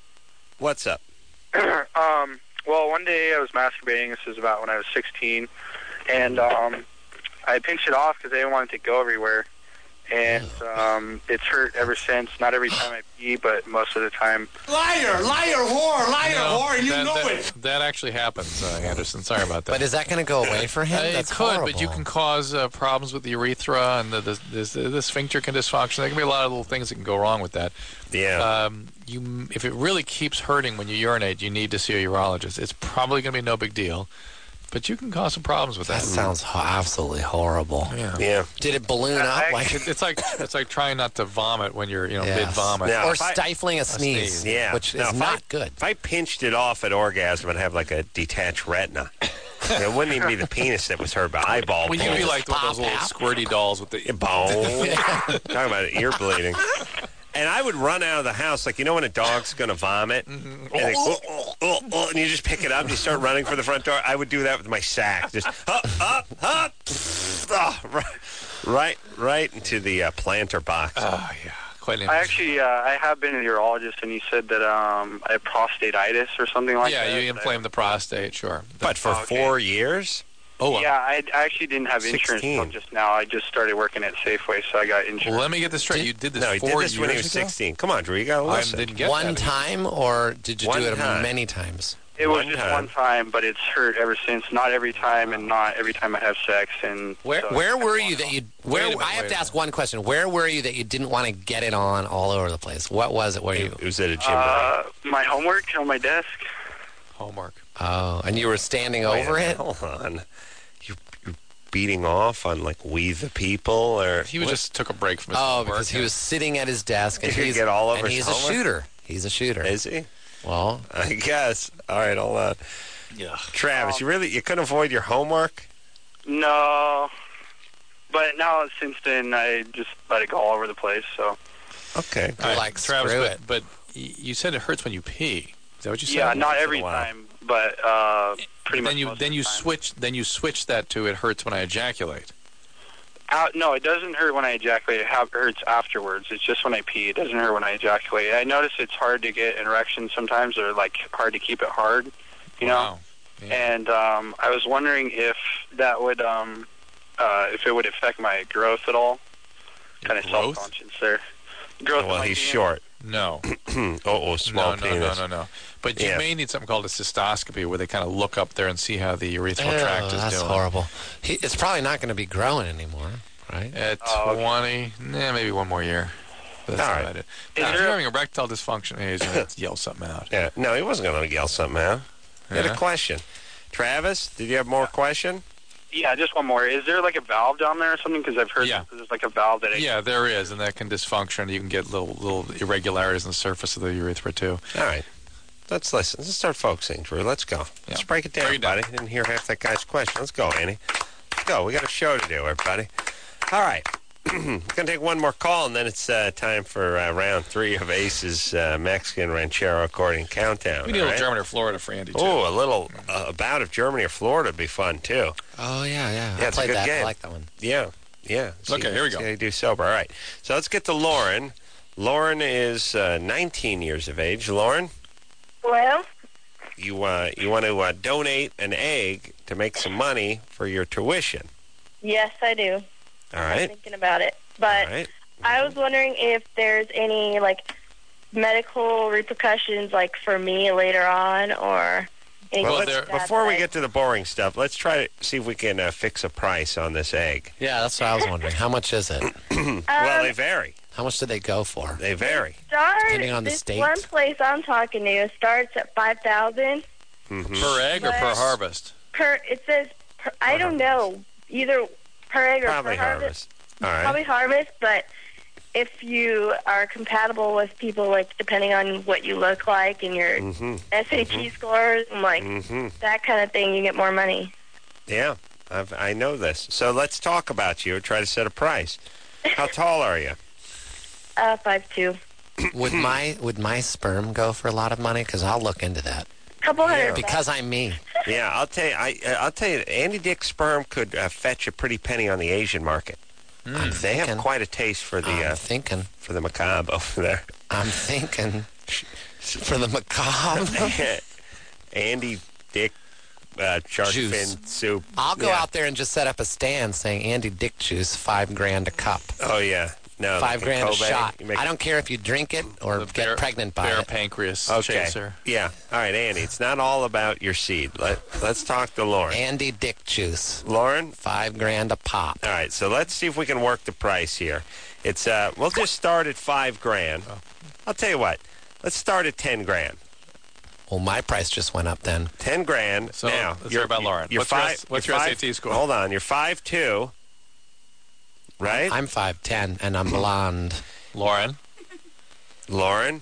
what's up? um, well, one day I was masturbating. This was about when I was sixteen, and um, I pinched it off because I didn't want it to go everywhere. And um, it's hurt ever since. Not every time I pee, but most of the time. Liar, liar, whore, liar, No, whore, and you that, know that, it. That actually happens, uh, Anderson. Sorry about that. But is that going to go away for him? Uh, it That's could, horrible. but you can cause uh, problems with the urethra and the, the, the, the sphincter can dysfunction. There can be a lot of little things that can go wrong with that. Yeah. Um, you, if it really keeps hurting when you urinate, you need to see a urologist. It's probably going to be no big deal, but you can cause some problems with that. That sounds ho- absolutely horrible. Yeah. yeah. Did it balloon up like It, it's like it's like trying not to vomit when you're you know Yes. mid vomit. Yeah. or if I- stifling a sneeze, sneeze. Yeah. which No, is if not I, good. If I pinched it off at orgasm, I'd have like a detached retina. It wouldn't even be the penis that was hurt, but eyeball. Well, you'd be bulge. like one of those little Pop out. squirty dolls with the bone. Talking about ear bleeding. And I would run out of the house, like, you know when a dog's going to vomit? And, they, oh, oh, oh, oh, and you just pick it up and you start running for the front door? I would do that with my sack. Just up, up, up. Oh, right, right, right into the uh, planter box. Oh, yeah. Quite I interesting. actually, uh, I have been a urologist, and he said that um, I have prostatitis or something like yeah, that. you inflame the prostate, sure. But for okay. four years? Oh, Yeah, I, I actually didn't have insurance sixteen. until just now. I just started working at Safeway, so I got insurance. well, let me get this straight. You did this No, he four did this when he years was ago? sixteen. Come on, Drew, you got to I listen. didn't get One that. time, or did you One do it time. many times? It was One just time. one time, but it's hurt ever since. Not every time, and not every time I have sex. And Where so where it's were kinda you that you? Where Wait a minute, I have wait to a ask one question. Where were you that you didn't want to get it on all over the place? What was it? Where you? It was at a gym. Uh, my homework on my desk. Homework. Oh, and you were standing Wait a over minute, it. Hold on. You, you're beating off on, like, We the People? Or He was what? just took a break from his Oh, homework. because he was sitting at his desk and Did he he's get all over and his he's a homework? shooter. He's a shooter. Is he? Well, I guess. All right, hold on. Yeah. Travis, you really you couldn't avoid your homework? No, but now since then I just let it go all over the place. So Okay. All right, like, Travis, screw but, it. but y- you said it hurts when you pee. Is that what you said? yeah, not once in every a while. time, but uh, pretty much. Then you most then of you the time. switch then you switch that to it hurts when I ejaculate. Out, no, it doesn't hurt when I ejaculate. It ha- hurts afterwards. It's just when I pee. It doesn't hurt when I ejaculate. I notice it's hard to get an erection sometimes, or like hard to keep it hard. You know. Wow. Yeah. And um, I was wondering if that would, um, uh, if it would affect my growth at all. Your Kind of growth? self-conscious there. Girls well, like he's penis? short. No. oh, oh, small no, no, penis. no, no, no. But you Yeah. may need something called a cystoscopy, where they kind of look up there and see how the urethral Ew, tract is that's doing. horrible. He, it's probably not going to be growing anymore, right? At Oh, okay. twenty, nah, maybe one more year. But that's All all right. right. Is Now, if there you're a- having erectile dysfunction, hey, he's going to yell something out. Yeah. No, he wasn't going to yell something out. He had Yeah. a question. Travis, did you have more question? Yeah, just one more. Is there like a valve down there or something? Because I've heard Yeah. that there's like a valve that it Yeah, there is, and that can dysfunction. You can get little little irregularities on the surface of the urethra, too. All right. Let's listen. Let's start focusing, Drew. Let's go. Let's Yeah. break it down, Break it down. buddy. Didn't hear half that guy's question. Let's go, Annie. Let's go. We got a show to do, everybody. All right. We're going to take one more call, and then it's uh, time for uh, round three of Ace's uh, Mexican Ranchero Accordion Countdown. We need a all little right? Germany or Florida for Andy, too. Oh, a little uh, bout of Germany or Florida would be fun, too. Oh, yeah, yeah. Yeah, I it's a played good that. game. I like that one. Yeah, yeah. See- Okay, here we go. See how you do sober. All right. So let's get to Lauren. Lauren is uh, nineteen years of age. Lauren, Well, you uh, you want to uh, donate an egg to make some money for your tuition. yes, I do. All I'm right. thinking about it. But All right. I was wondering if there's any, like, medical repercussions, like, for me later on or anything Well, like let's, that. before we that I- get to the boring stuff, let's try to see if we can uh, fix a price on this egg. Yeah, that's what I was wondering. How much is it? well, they vary. How much do they go for? They vary. Start, Depending on the this state. one place I'm talking to starts at five thousand Mm-hmm. Per egg or per But- harvest? per. It says per, I don't know either per egg or Probably per harvest. All right. Probably harvest, but if you are compatible with people, like depending on what you look like and your Mm-hmm. S A T scores and like Mm-hmm. that kind of thing, you get more money. Yeah, I've, I know this. So let's talk about you and try to set a price. How tall are you? Uh, five two. Would my would my sperm go for a lot of money? Because I'll look into that. Couple hundred. Yeah. bucks. Because I'm me. Yeah, I'll tell you. I, uh, I'll tell you. Andy Dick's sperm could uh, fetch a pretty penny on the Asian market. I'm They have thinking. quite a taste for the I'm uh, thinking. for the macabre over there. I'm thinking. For the macabre. Andy Dick uh, shark Juice. fin soup. I'll go Yeah. out there and just set up a stand saying Andy Dick Juice, five grand a cup. Oh yeah, no, Five like in grand a Kobe, shot. you make- I don't care if you drink it or The get bear- pregnant by bear it. pancreas Okay. chaser. Yeah. All right, Andy. It's not all about your seed. Let Let's talk to Lauren. Andy Dick Juice, Lauren. five grand a pop. All right, so let's see if we can work the price here. It's uh, we'll just start at five grand. I'll tell you what. Let's start at ten grand. Well, my price just went up then. Ten grand. So, now, let's hear about Lauren. You're What's your five. S- what's you're your five- S A T score? Hold on. You're five two. Right, I'm five ten and I'm blonde. Lauren. Lauren.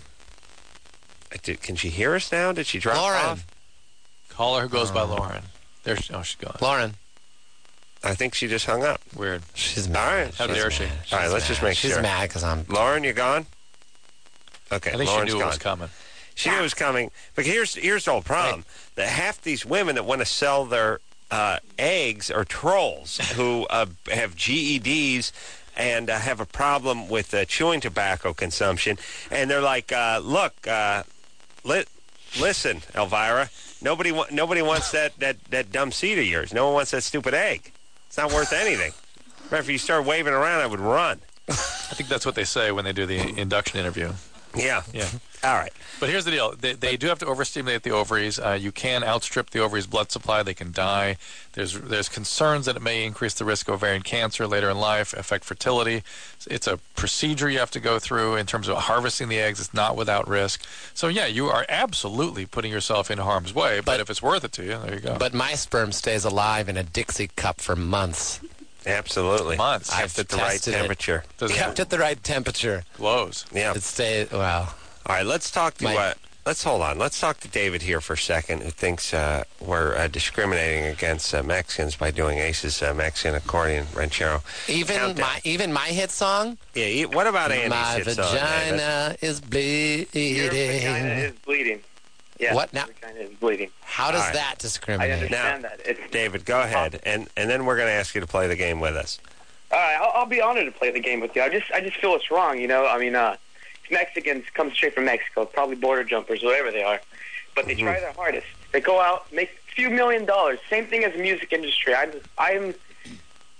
I did, can she hear us now? Did she drop Lauren. off? Caller who goes by Lauren. There she, oh, she's gone. Lauren. I think she just hung up. Weird. She's All mad. right. How She's dare she? mad. All right, She's let's just mad. make She's sure. mad because I'm. Lauren, you gone? Okay, I think Lauren's she knew gone. it was coming. She knew it was coming. But here's here's the whole problem: that half these women that want to sell their uh, eggs are trolls who uh, have G E Ds and uh, have a problem with uh, chewing tobacco consumption, and they're like, uh, "Look, uh, li- listen, Elvira, nobody wa- nobody wants that, that that dumb seed of yours. No one wants that stupid egg. It's not worth anything. If you start waving around, I would run." I think that's what they say when they do the induction interview. Yeah. Yeah. All right. But here's the deal. They, they do have to overstimulate the ovaries. Uh, you can outstrip the ovaries' blood supply. They can die. There's there's concerns that it may increase the risk of ovarian cancer later in life, affect fertility. It's a procedure you have to go through in terms of harvesting the eggs. It's not without risk. So, yeah, you are absolutely putting yourself in harm's way. But, But- if it's worth it to you, there you go. But my sperm stays alive in a Dixie cup for months. Absolutely. Months. Kept at the right tested it. temperature. Does Kept at the right temperature. glows. Yeah. It stays, well, All right, let's talk to. My- Uh, let's hold on. Let's talk to David here for a second, who thinks uh, we're uh, discriminating against uh, Mexicans by doing Ace's uh, Mexican accordion ranchero. even Countdown. my even my hit song, Yeah. e- What about Andy's my hit song, David? vagina is bleeding. Your vagina is bleeding. Yeah. What now? Your vagina is bleeding. How does All right. that I discriminate? understand that. It's, David, go ahead, and and then we're going to ask you to play the game with us. All right, I'll, I'll be honored to play the game with you. I just, I just feel it's wrong. You know, I mean, uh, Mexicans come straight from Mexico, probably border jumpers, whatever they are, but they Mm-hmm. try their hardest. They go out, make a few million dollars. Same thing as the music industry. I'm, I'm,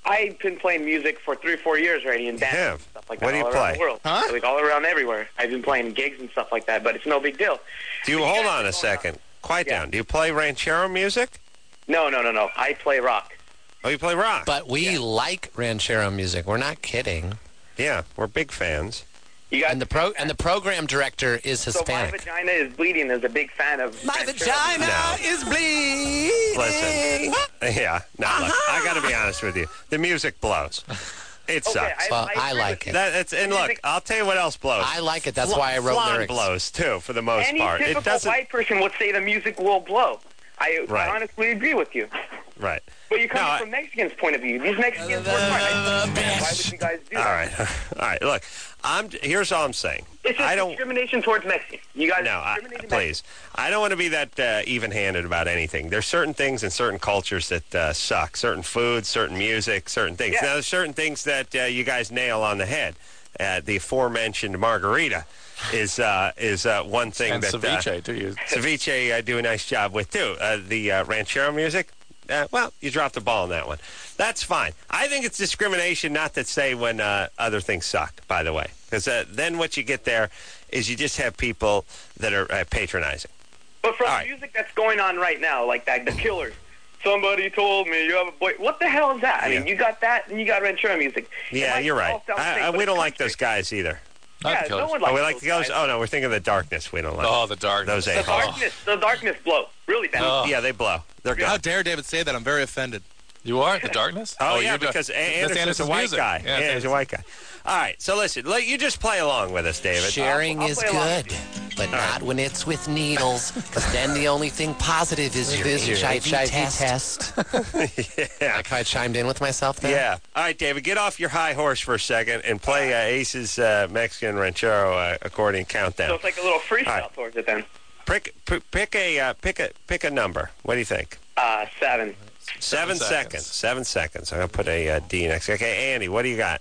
I've been playing music for three or four years already and dancing Yeah. and stuff like What that do you all play? around the world. Huh? Like all around everywhere. I've been playing gigs and stuff like that, but it's no big deal. Do you But you hold guys on are a going second? Quiet Yeah. down. Do you play ranchero music? No, no, no, no. I play rock. Oh, you play rock? But we like ranchero music. We're not kidding. Yeah, we're big fans. You guys, And the pro and the program director is so my Hispanic. vagina is bleeding is a big fan of My ranchero vagina No. is bleeding. Listen. Yeah, no, look, I got to be honest with you. The music blows. It Okay, sucks. I- Well, I agree like with it. That, it's, and look, Music- I'll tell you what else blows. I like it. That's Fla- why I wrote flan lyrics. blows, too, for the most Any part. It typical doesn't... white person would say the music will blow. I Right. honestly agree with you. Right. But you're coming No, I- from Mexicans' point of view. These Mexicans were smart. I don't understand. Why would you guys do All that? right. All right. Look, I'm. Here's all I'm saying. It's just I don't... discrimination towards Mexicans. You guys No, I, discriminate against please. I don't want to be that uh, even-handed about anything. There's certain things in certain cultures that uh, suck. Certain foods, certain music, certain things. Yeah. Now, there's certain things that uh, you guys nail on the head. Uh, the aforementioned margarita is uh, is uh, one thing And that ceviche, uh, too. You ceviche I do a nice job with too. Uh, the uh, ranchero music. Uh, well, you dropped the ball on that one. That's fine. I think it's discrimination not to say when uh, other things suck, by the way. Because uh, then what you get there is you just have people that are uh, patronizing. But from All the right. music that's going on right now, like that, the Killers. Somebody told me you have a boy. What the hell is that? I mean, Yeah. you got that, and you got ranchero music. It Yeah, might you're right. all sound the I, same, I, but we it's don't like country. those guys either. Not Yeah, the Killers. no one Oh, likes we like those the ghosts? guys. Oh, no, we're thinking of the darkness. We don't like Oh, the darkness. those The a-holes. darkness, the darkness blow really bad. Oh. Yeah, they blow. They're How good. dare David say that? I'm very offended. You are? The darkness? Oh, yeah, you're do- because A- that's Anderson's a Anderson's white music. guy. Yeah, Yeah, he's a white guy. All right, so listen, let, you just play along with us, David. Sharing I'll- I'll is play along good, with but not when it's with needles. Because then the only thing positive is your Is your Uh, H I V test. yeah. Like how I chimed in with myself there? Yeah. All right, David, get off your high horse for a second and play uh, Ace's uh, Mexican Ranchero uh, accordion countdown. So it's like a little freestyle All right. towards it then. Pick, pick, pick a uh, pick a pick a number. What do you think? Uh, seven. Seven, Seven seconds. seconds. Seven seconds. I'm gonna put a uh, D next. Okay, Andy, what do you got?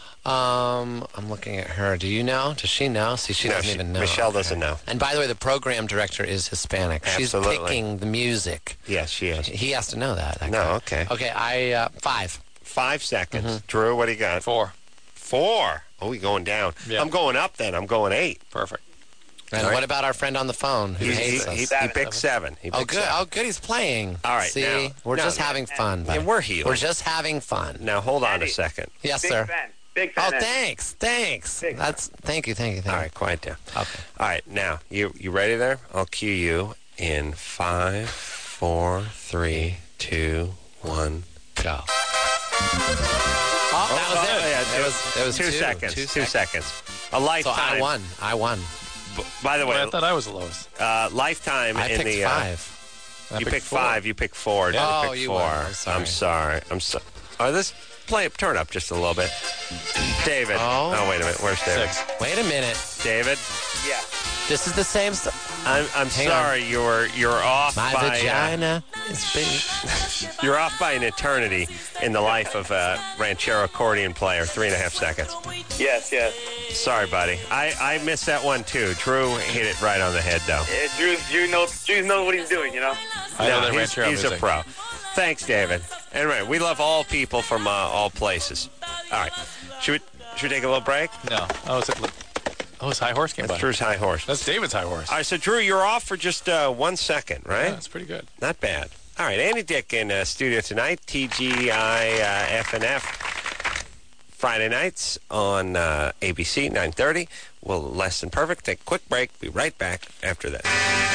Um, I'm looking at her. Do you know? Does she know? See, she No, doesn't she- even know. Michelle Okay. doesn't know. And by the way, the program director is Hispanic. Absolutely. She's picking the music. Yes, she is. He has to know that. that No, guy. okay. Okay, I uh, five. Five seconds. Mm-hmm. Drew, what do you got? Four. Four. Oh, we going down. Yeah. I'm going up then. I'm going eight. Perfect. And All right. what about our friend on the phone who He, hates he, us? he, he Seven. picked seven. He Oh, picked good. seven. Oh, good. He's playing. All right, See, now- we're no, just no. having fun. Yeah, buddy. we're healed. We're just having fun. Now, hold on Andy. a second. Yes, Big sir. fan. Big Oh, fan. thanks. Thanks. Big That's thank you. Thank you. Thank All you. right, quiet down. Okay. All right, now, you you ready there? I'll cue you in five, four, three, two, one, go. Oh, that was it. Yeah, It was, it was two, two seconds. Two Two seconds. seconds. A lifetime. So I won. I won. B- By the way, I thought I was the lowest. uh, lifetime I in picked the. Uh, five. I you picked picked four. five. You picked four. Yeah. I Oh, picked you four. won. I'm sorry. I'm sorry. I'm sorry. Oh, this play it. Turn up just a little bit. David. Oh. wait a minute. Where's David? Six. Wait a minute. David. Yeah. This is the same stuff. I'm, I'm Hang sorry. You're you're off My by. uh, vagina is big. You're off by an eternity in the life of a ranchero accordion player. Three and a half seconds. Yes, yes. Sorry, buddy. I, I missed that one, too. Drew hit it right on the head, though. Yeah, Drew, Drew knows, Drew knows what he's doing, you know? I know No, that he's, ranchero he's a music. pro. Thanks, David. Anyway, we love all people from uh, all places. All right. Should we, should we take a little break? No. Oh, it's, a, oh, his high horse came That's by. Drew's high horse. That's David's high horse. All right, so, Drew, you're off for just uh, one second, right? Yeah, that's pretty good. Not bad. All right, Andy Dick in uh, studio tonight, T G I uh, F N F. Friday nights on uh, A B C, nine thirty. We'll Less Than Perfect. Take a quick break. Be right back after this.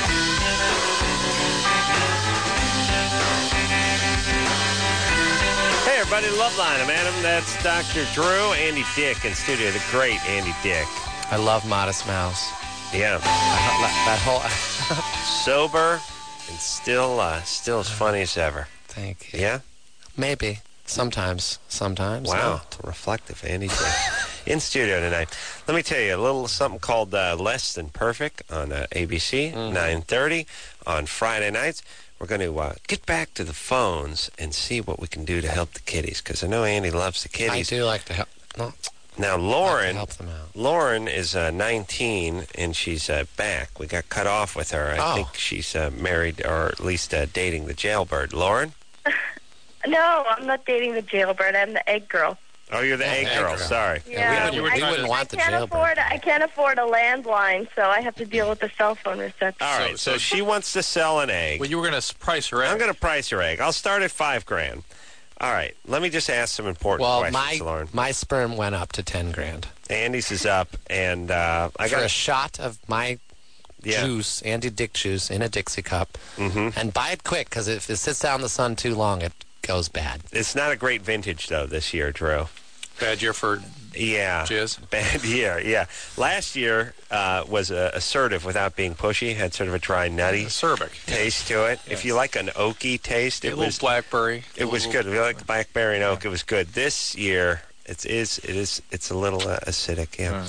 Hey, everybody, Loveline. I'm Adam. That's Doctor Drew. Andy Dick in studio. The great Andy Dick. I love Modest Mouse. Yeah. That whole. Sober and still, uh, still as funny as ever. Thank you. Yeah? Maybe. Sometimes. Sometimes. Wow, reflective, Andy Dick. In studio tonight. Let me tell you a little something called uh, Less Than Perfect on uh, A B C, Mm-hmm. nine thirty on Friday nights. We're going to uh, get back to the phones and see what we can do to help the kiddies, because I know Andy loves the I kiddies. do like to help. No, Now, I like to Lauren, help them out. Lauren is uh, nineteen, and she's uh, back. We got cut off with her. I Oh. think she's uh, married, or at least uh, dating the jailbird. Lauren? No, I'm not dating the jailbird. I'm the egg girl. Oh, you're the Yeah, egg egg girl. girl. Sorry. Yeah, we, I, we wouldn't want the I can't jailbird. afford. I can't afford a landline, so I have to deal with the cell phone reception. All right. So, So- she wants to sell an egg. Well, you were going to price her egg. I'm going to price her egg. I'll start at five grand. All right. Let me just ask some important Well, questions, my Lauren. my sperm went up to ten grand Andy's is up, and uh, I for got a shot of my yeah. juice, Andy Dick juice, in a Dixie cup, Mm-hmm. and buy it quick because if it sits out in the sun too long, it goes bad. It's not a great vintage though this year, Drew. Bad year for Yeah. jizz. Bad year, yeah. Last year uh, was uh, assertive without being pushy. Had sort of a dry, nutty Acerbic. taste to it. If you like an oaky taste, A it little was blackberry. it was A good. little- If you like blackberry and oak, it was good. This year, it is it is it's a little uh, acidic. Yeah.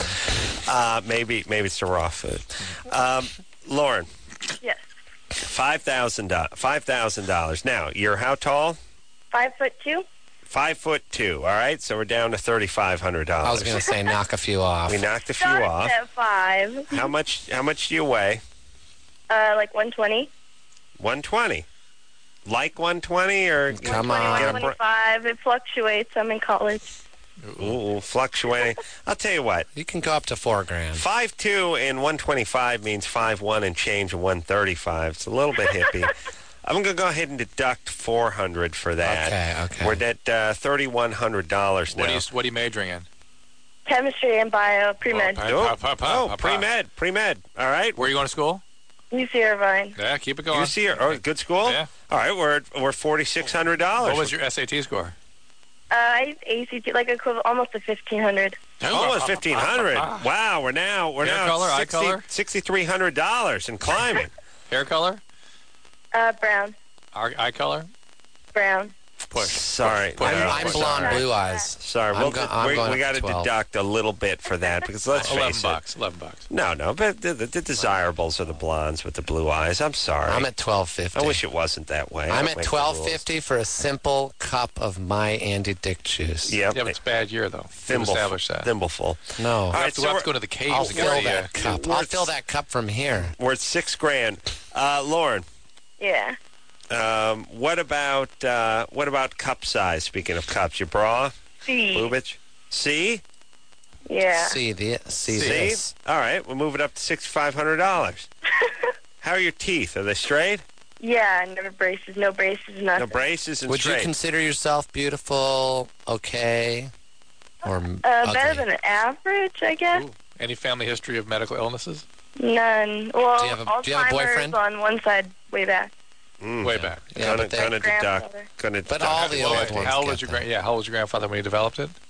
Uh, maybe maybe it's the raw food. Um, Lauren, Yes. five thousand dollars. Five thousand dollars. Now, you're how tall? Five foot two. Five foot two. All right, so we're down to thirty five hundred I was dollars. going to say knock a few off. We knocked a few Starts off. at five. How much? How much do you weigh? Uh, like one twenty. One twenty. Like one twenty or Come one on. twenty-five. It fluctuates. I'm in college. Ooh, fluctuating. I'll tell you what. You can go up to four grand. Five two and one twenty five means five one and change and one thirty five. It's a little bit hippie. I'm going to go ahead and deduct four hundred for that. Okay, okay. We're at uh, thirty one hundred dollars now. What are you What are you majoring in? Chemistry and bio, pre-med. Oh, Oh, Pa- pa- pa- oh pa- pa. pre-med, pre-med. All right. Where are you going to school? U C Irvine. Yeah, keep it going. You see her? Oh, good school. Yeah. All right, we're at, we're forty six hundred dollars. What was your S A T score? Uh, I A C T, like equivalent, almost to fifteen hundred. Almost fifteen hundred. Wow, we're now we're Hair now color, eye sixty color? sixty three hundred dollars and climbing. Hair color? Uh, brown. Eye eye color? Brown. Push. Sorry, Push. no, I'm we're blonde, sorry. blue eyes. Sorry, I'm we'll, go- I'm we, going we up got to to twelve. deduct a little bit for that because let's Eleven face bucks. Eleven bucks. it. No, no, but the, the, the desirables are the blondes with the blue eyes. I'm sorry. I'm at twelve fifty. I wish it wasn't that way. I I'm don't at make the twelve rules. fifty for a simple cup of my Andy Dick juice. Yep. Yeah, but it's a bad year though. We've Thimble, established that. thimbleful. No. All You right, have to, so we'll have we're, to go to the caves I'll and get fill the, that uh, cup. we're I'll at fill s- that cup from here. we're at six grand. Uh, Lauren, Yeah. um, what about uh, what about cup size? Speaking of cups, your bra, C. boobage, C. Yeah. See the see See? this. All right, we'll move it up to sixty five hundred dollars. How are your teeth? Are they straight? Yeah, no braces, no braces, No nothing. braces and Would straight. you consider yourself beautiful, okay, or uh, ugly? better than average, I guess. Ooh. Any family history of medical illnesses? None. Well, Do you have a- do you have a Alzheimer's boyfriend? on one side, way back. Mm. Way back. Yeah, gonna, but they- gonna deduct. Grandfather. Gonna But deduct. all the Well, old ones how old get was your that. grand? Yeah, how old was your grandfather when he developed it?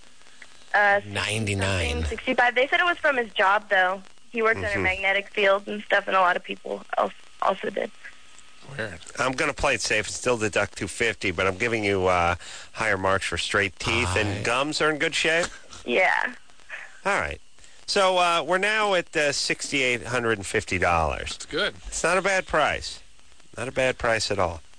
Uh, ninety-nine. sixty-five. They said it was from his job, though. He worked Mhm. in a magnetic field and stuff, and a lot of people else also did. Weird. I'm going to play it safe and still deduct two fifty, but I'm giving you uh, higher marks for straight teeth I- and gums are in good shape. Yeah. All right. So uh, we're now at uh, six thousand eight hundred fifty dollars. It's good. It's not a bad price. Not a bad price at all.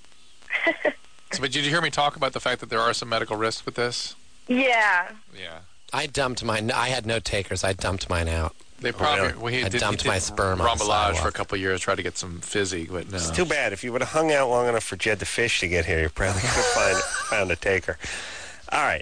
So, but did you hear me talk about the fact that there are some medical risks with this? Yeah. Yeah. I dumped mine. I had no takers. I dumped mine out. They probably really? well, he I did, dumped he did my sperm on the Rembalage sidewalk. for a couple of years, tried to get some fizzy, but no. It's too bad. If you would have hung out long enough for Jed the Fish to get here, you probably could have find, found a taker. All right.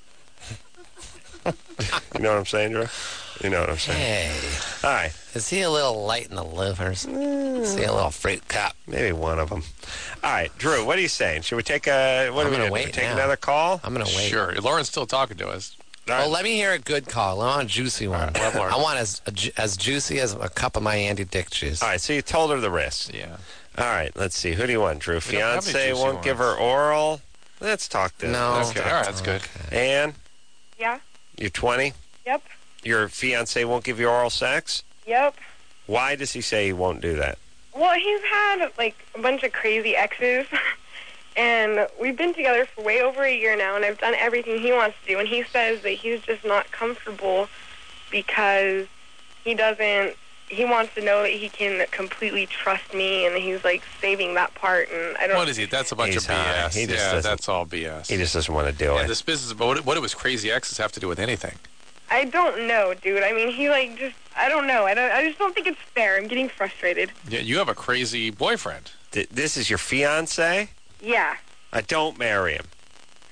You know what I'm saying, Drew? You know what I'm saying. Hey, All right. is he a little light in the livers? Is he a little fruit cup? Maybe one of them. All right, Drew, what are you saying? Should we take a, what I'm are we gonna gonna wait do? Take now. another call? I'm gonna wait. Sure. Lauren's still talking to us. All right. Well, let me hear a good call. I want a juicy one. right, Lauren. I want as a ju- as juicy as a cup of my Andy Dick juice. All right, so you told her the risk. Yeah. All right, let's see. Who do you want, Drew? We don't have any Fiance juicy won't give her oral? Let's talk to No. let's Okay. talk All right. to- That's good. Ann, Yeah. you're twenty? Yep. Your fiance won't give you oral sex? Yep. Why does he say he won't do that? Well, he's had like a bunch of crazy exes, and we've been together for way over a year now, and I've done everything he wants to do, and he says that he's just not comfortable because he doesn't, he wants to know that he can completely trust me, and he's like saving that part, and I don't... What is he? That's a bunch He's of B S. high. He just yeah, doesn't- that's all B S. He just doesn't want to do yeah, it. this business, but what, what do his crazy exes have to do with anything? I don't know, dude. I mean, he like just, I don't know. I don't. I just don't think it's fair. I'm getting frustrated. Yeah, you have a crazy boyfriend. Th- this is your fiance? Yeah. I don't marry him.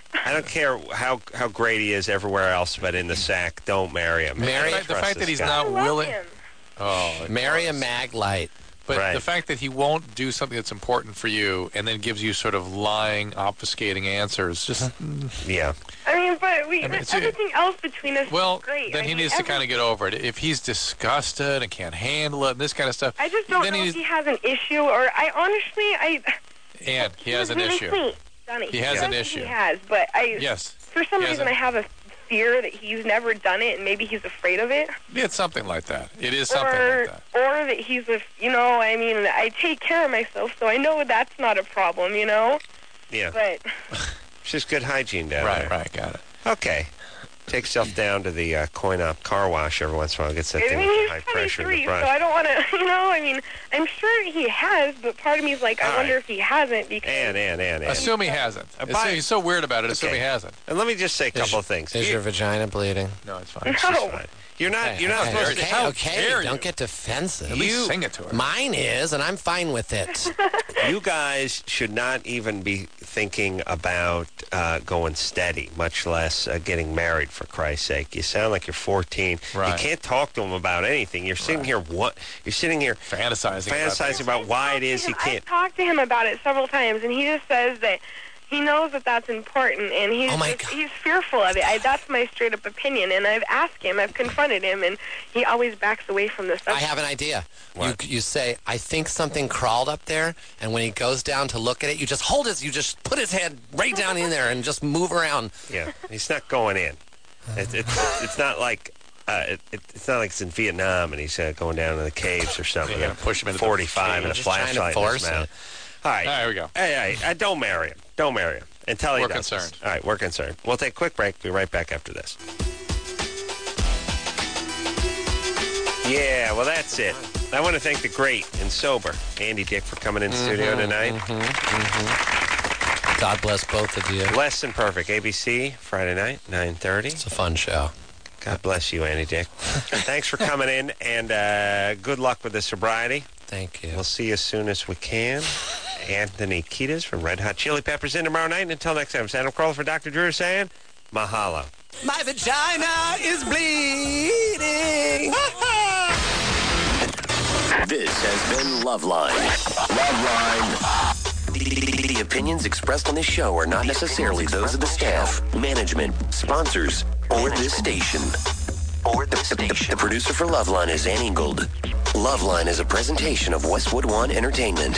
I don't care how how great he is everywhere else, but in the sack, don't marry him. Marry the, him. the fact that he's guy. not willing. him. Oh, Marry a Maglite. But Right. the fact that he won't do something that's important for you and then gives you sort of lying, obfuscating answers, just Yeah. I mean, but we I mean, it's- everything else between us well, is great. then I he mean, needs to every- kind of get over it. If he's disgusted and can't handle it and this kind of stuff, I just don't then know he's, if he has an issue, or I honestly, I. and he has an was really issue. Sweet, Johnny. He has an Yes, issue. He has, but I. Yes. For some He has reason, a- I have a fear that he's never done it, and maybe he's afraid of it. It's something like that. It is something or, like that. or that he's a, you know, I mean, I take care of myself, so I know that's not a problem, you know. Yeah. But It's just good hygiene down Right, there. right, got it. Okay. Take yourself down to the uh, coin-op car wash every once in a while. Gets that I thing mean, with he's the high pressure in the twenty-three, so brush. I don't want to, you know. I mean, I'm sure he has, but part of me is like, I All wonder right. if he hasn't because. And, and, and, and. Assume he hasn't. Uh, It's- by- he's so weird about it. Assume Okay. he hasn't. And let me just say a couple of things. Is You- your vagina bleeding? No, it's fine. It's just No. fine. You're not. Okay, You're not okay, supposed okay, to. How okay, dare don't you. get defensive. At least You- sing it to her. Mine is, and I'm fine with it. You guys should not even be thinking about uh, going steady, much less uh, getting married. For Christ's sake, you sound like you're fourteen. Right. You can't talk to him about anything. You're sitting Right. here. What? You're sitting here Fantasizing. about fantasizing about why it is he can't. I talked to him about it several times, and he just says that he knows that that's important, and he's Oh, my just, God. he's fearful of it. I, that's my straight up opinion, and I've asked him, I've confronted him, and he always backs away from the I subject. have an idea. You, What? you say, I think something crawled up there, and when he goes down to look at it, you just hold his, you just put his head right down in there and just move around. Yeah, he's not going in. It, it's it's not like. Uh, it, it, it's not like it's in Vietnam and he's uh, going down in the caves or something. You're gonna push him into the forty-five and a cage. Just trying to flashlight in his force mouth. it. All right. All right, here we go. Hey, hey, uh, don't marry him. Don't marry him until he We're does. concerned. All right, we're concerned. We'll take a quick break. Be right back after this. Yeah, well, that's it. I want to thank the great and sober Andy Dick for coming in studio tonight. God bless both of you. Less than perfect. A B C Friday night, nine thirty. It's a fun show. God bless you, Andy Dick. Thanks for coming in, and uh, good luck with the sobriety. Thank you. We'll see you as soon as we can. Anthony Kiedis from Red Hot Chili Peppers in tomorrow night. And until next time, Santa Crawler for Doctor Drew saying, mahalo. My vagina is bleeding. This has been Loveline. Loveline. The, the opinions expressed on this show are not necessarily those of the staff, management, sponsors, or this station. Or the station. The producer for Loveline is Ann Ingold. Loveline is a presentation of Westwood One Entertainment.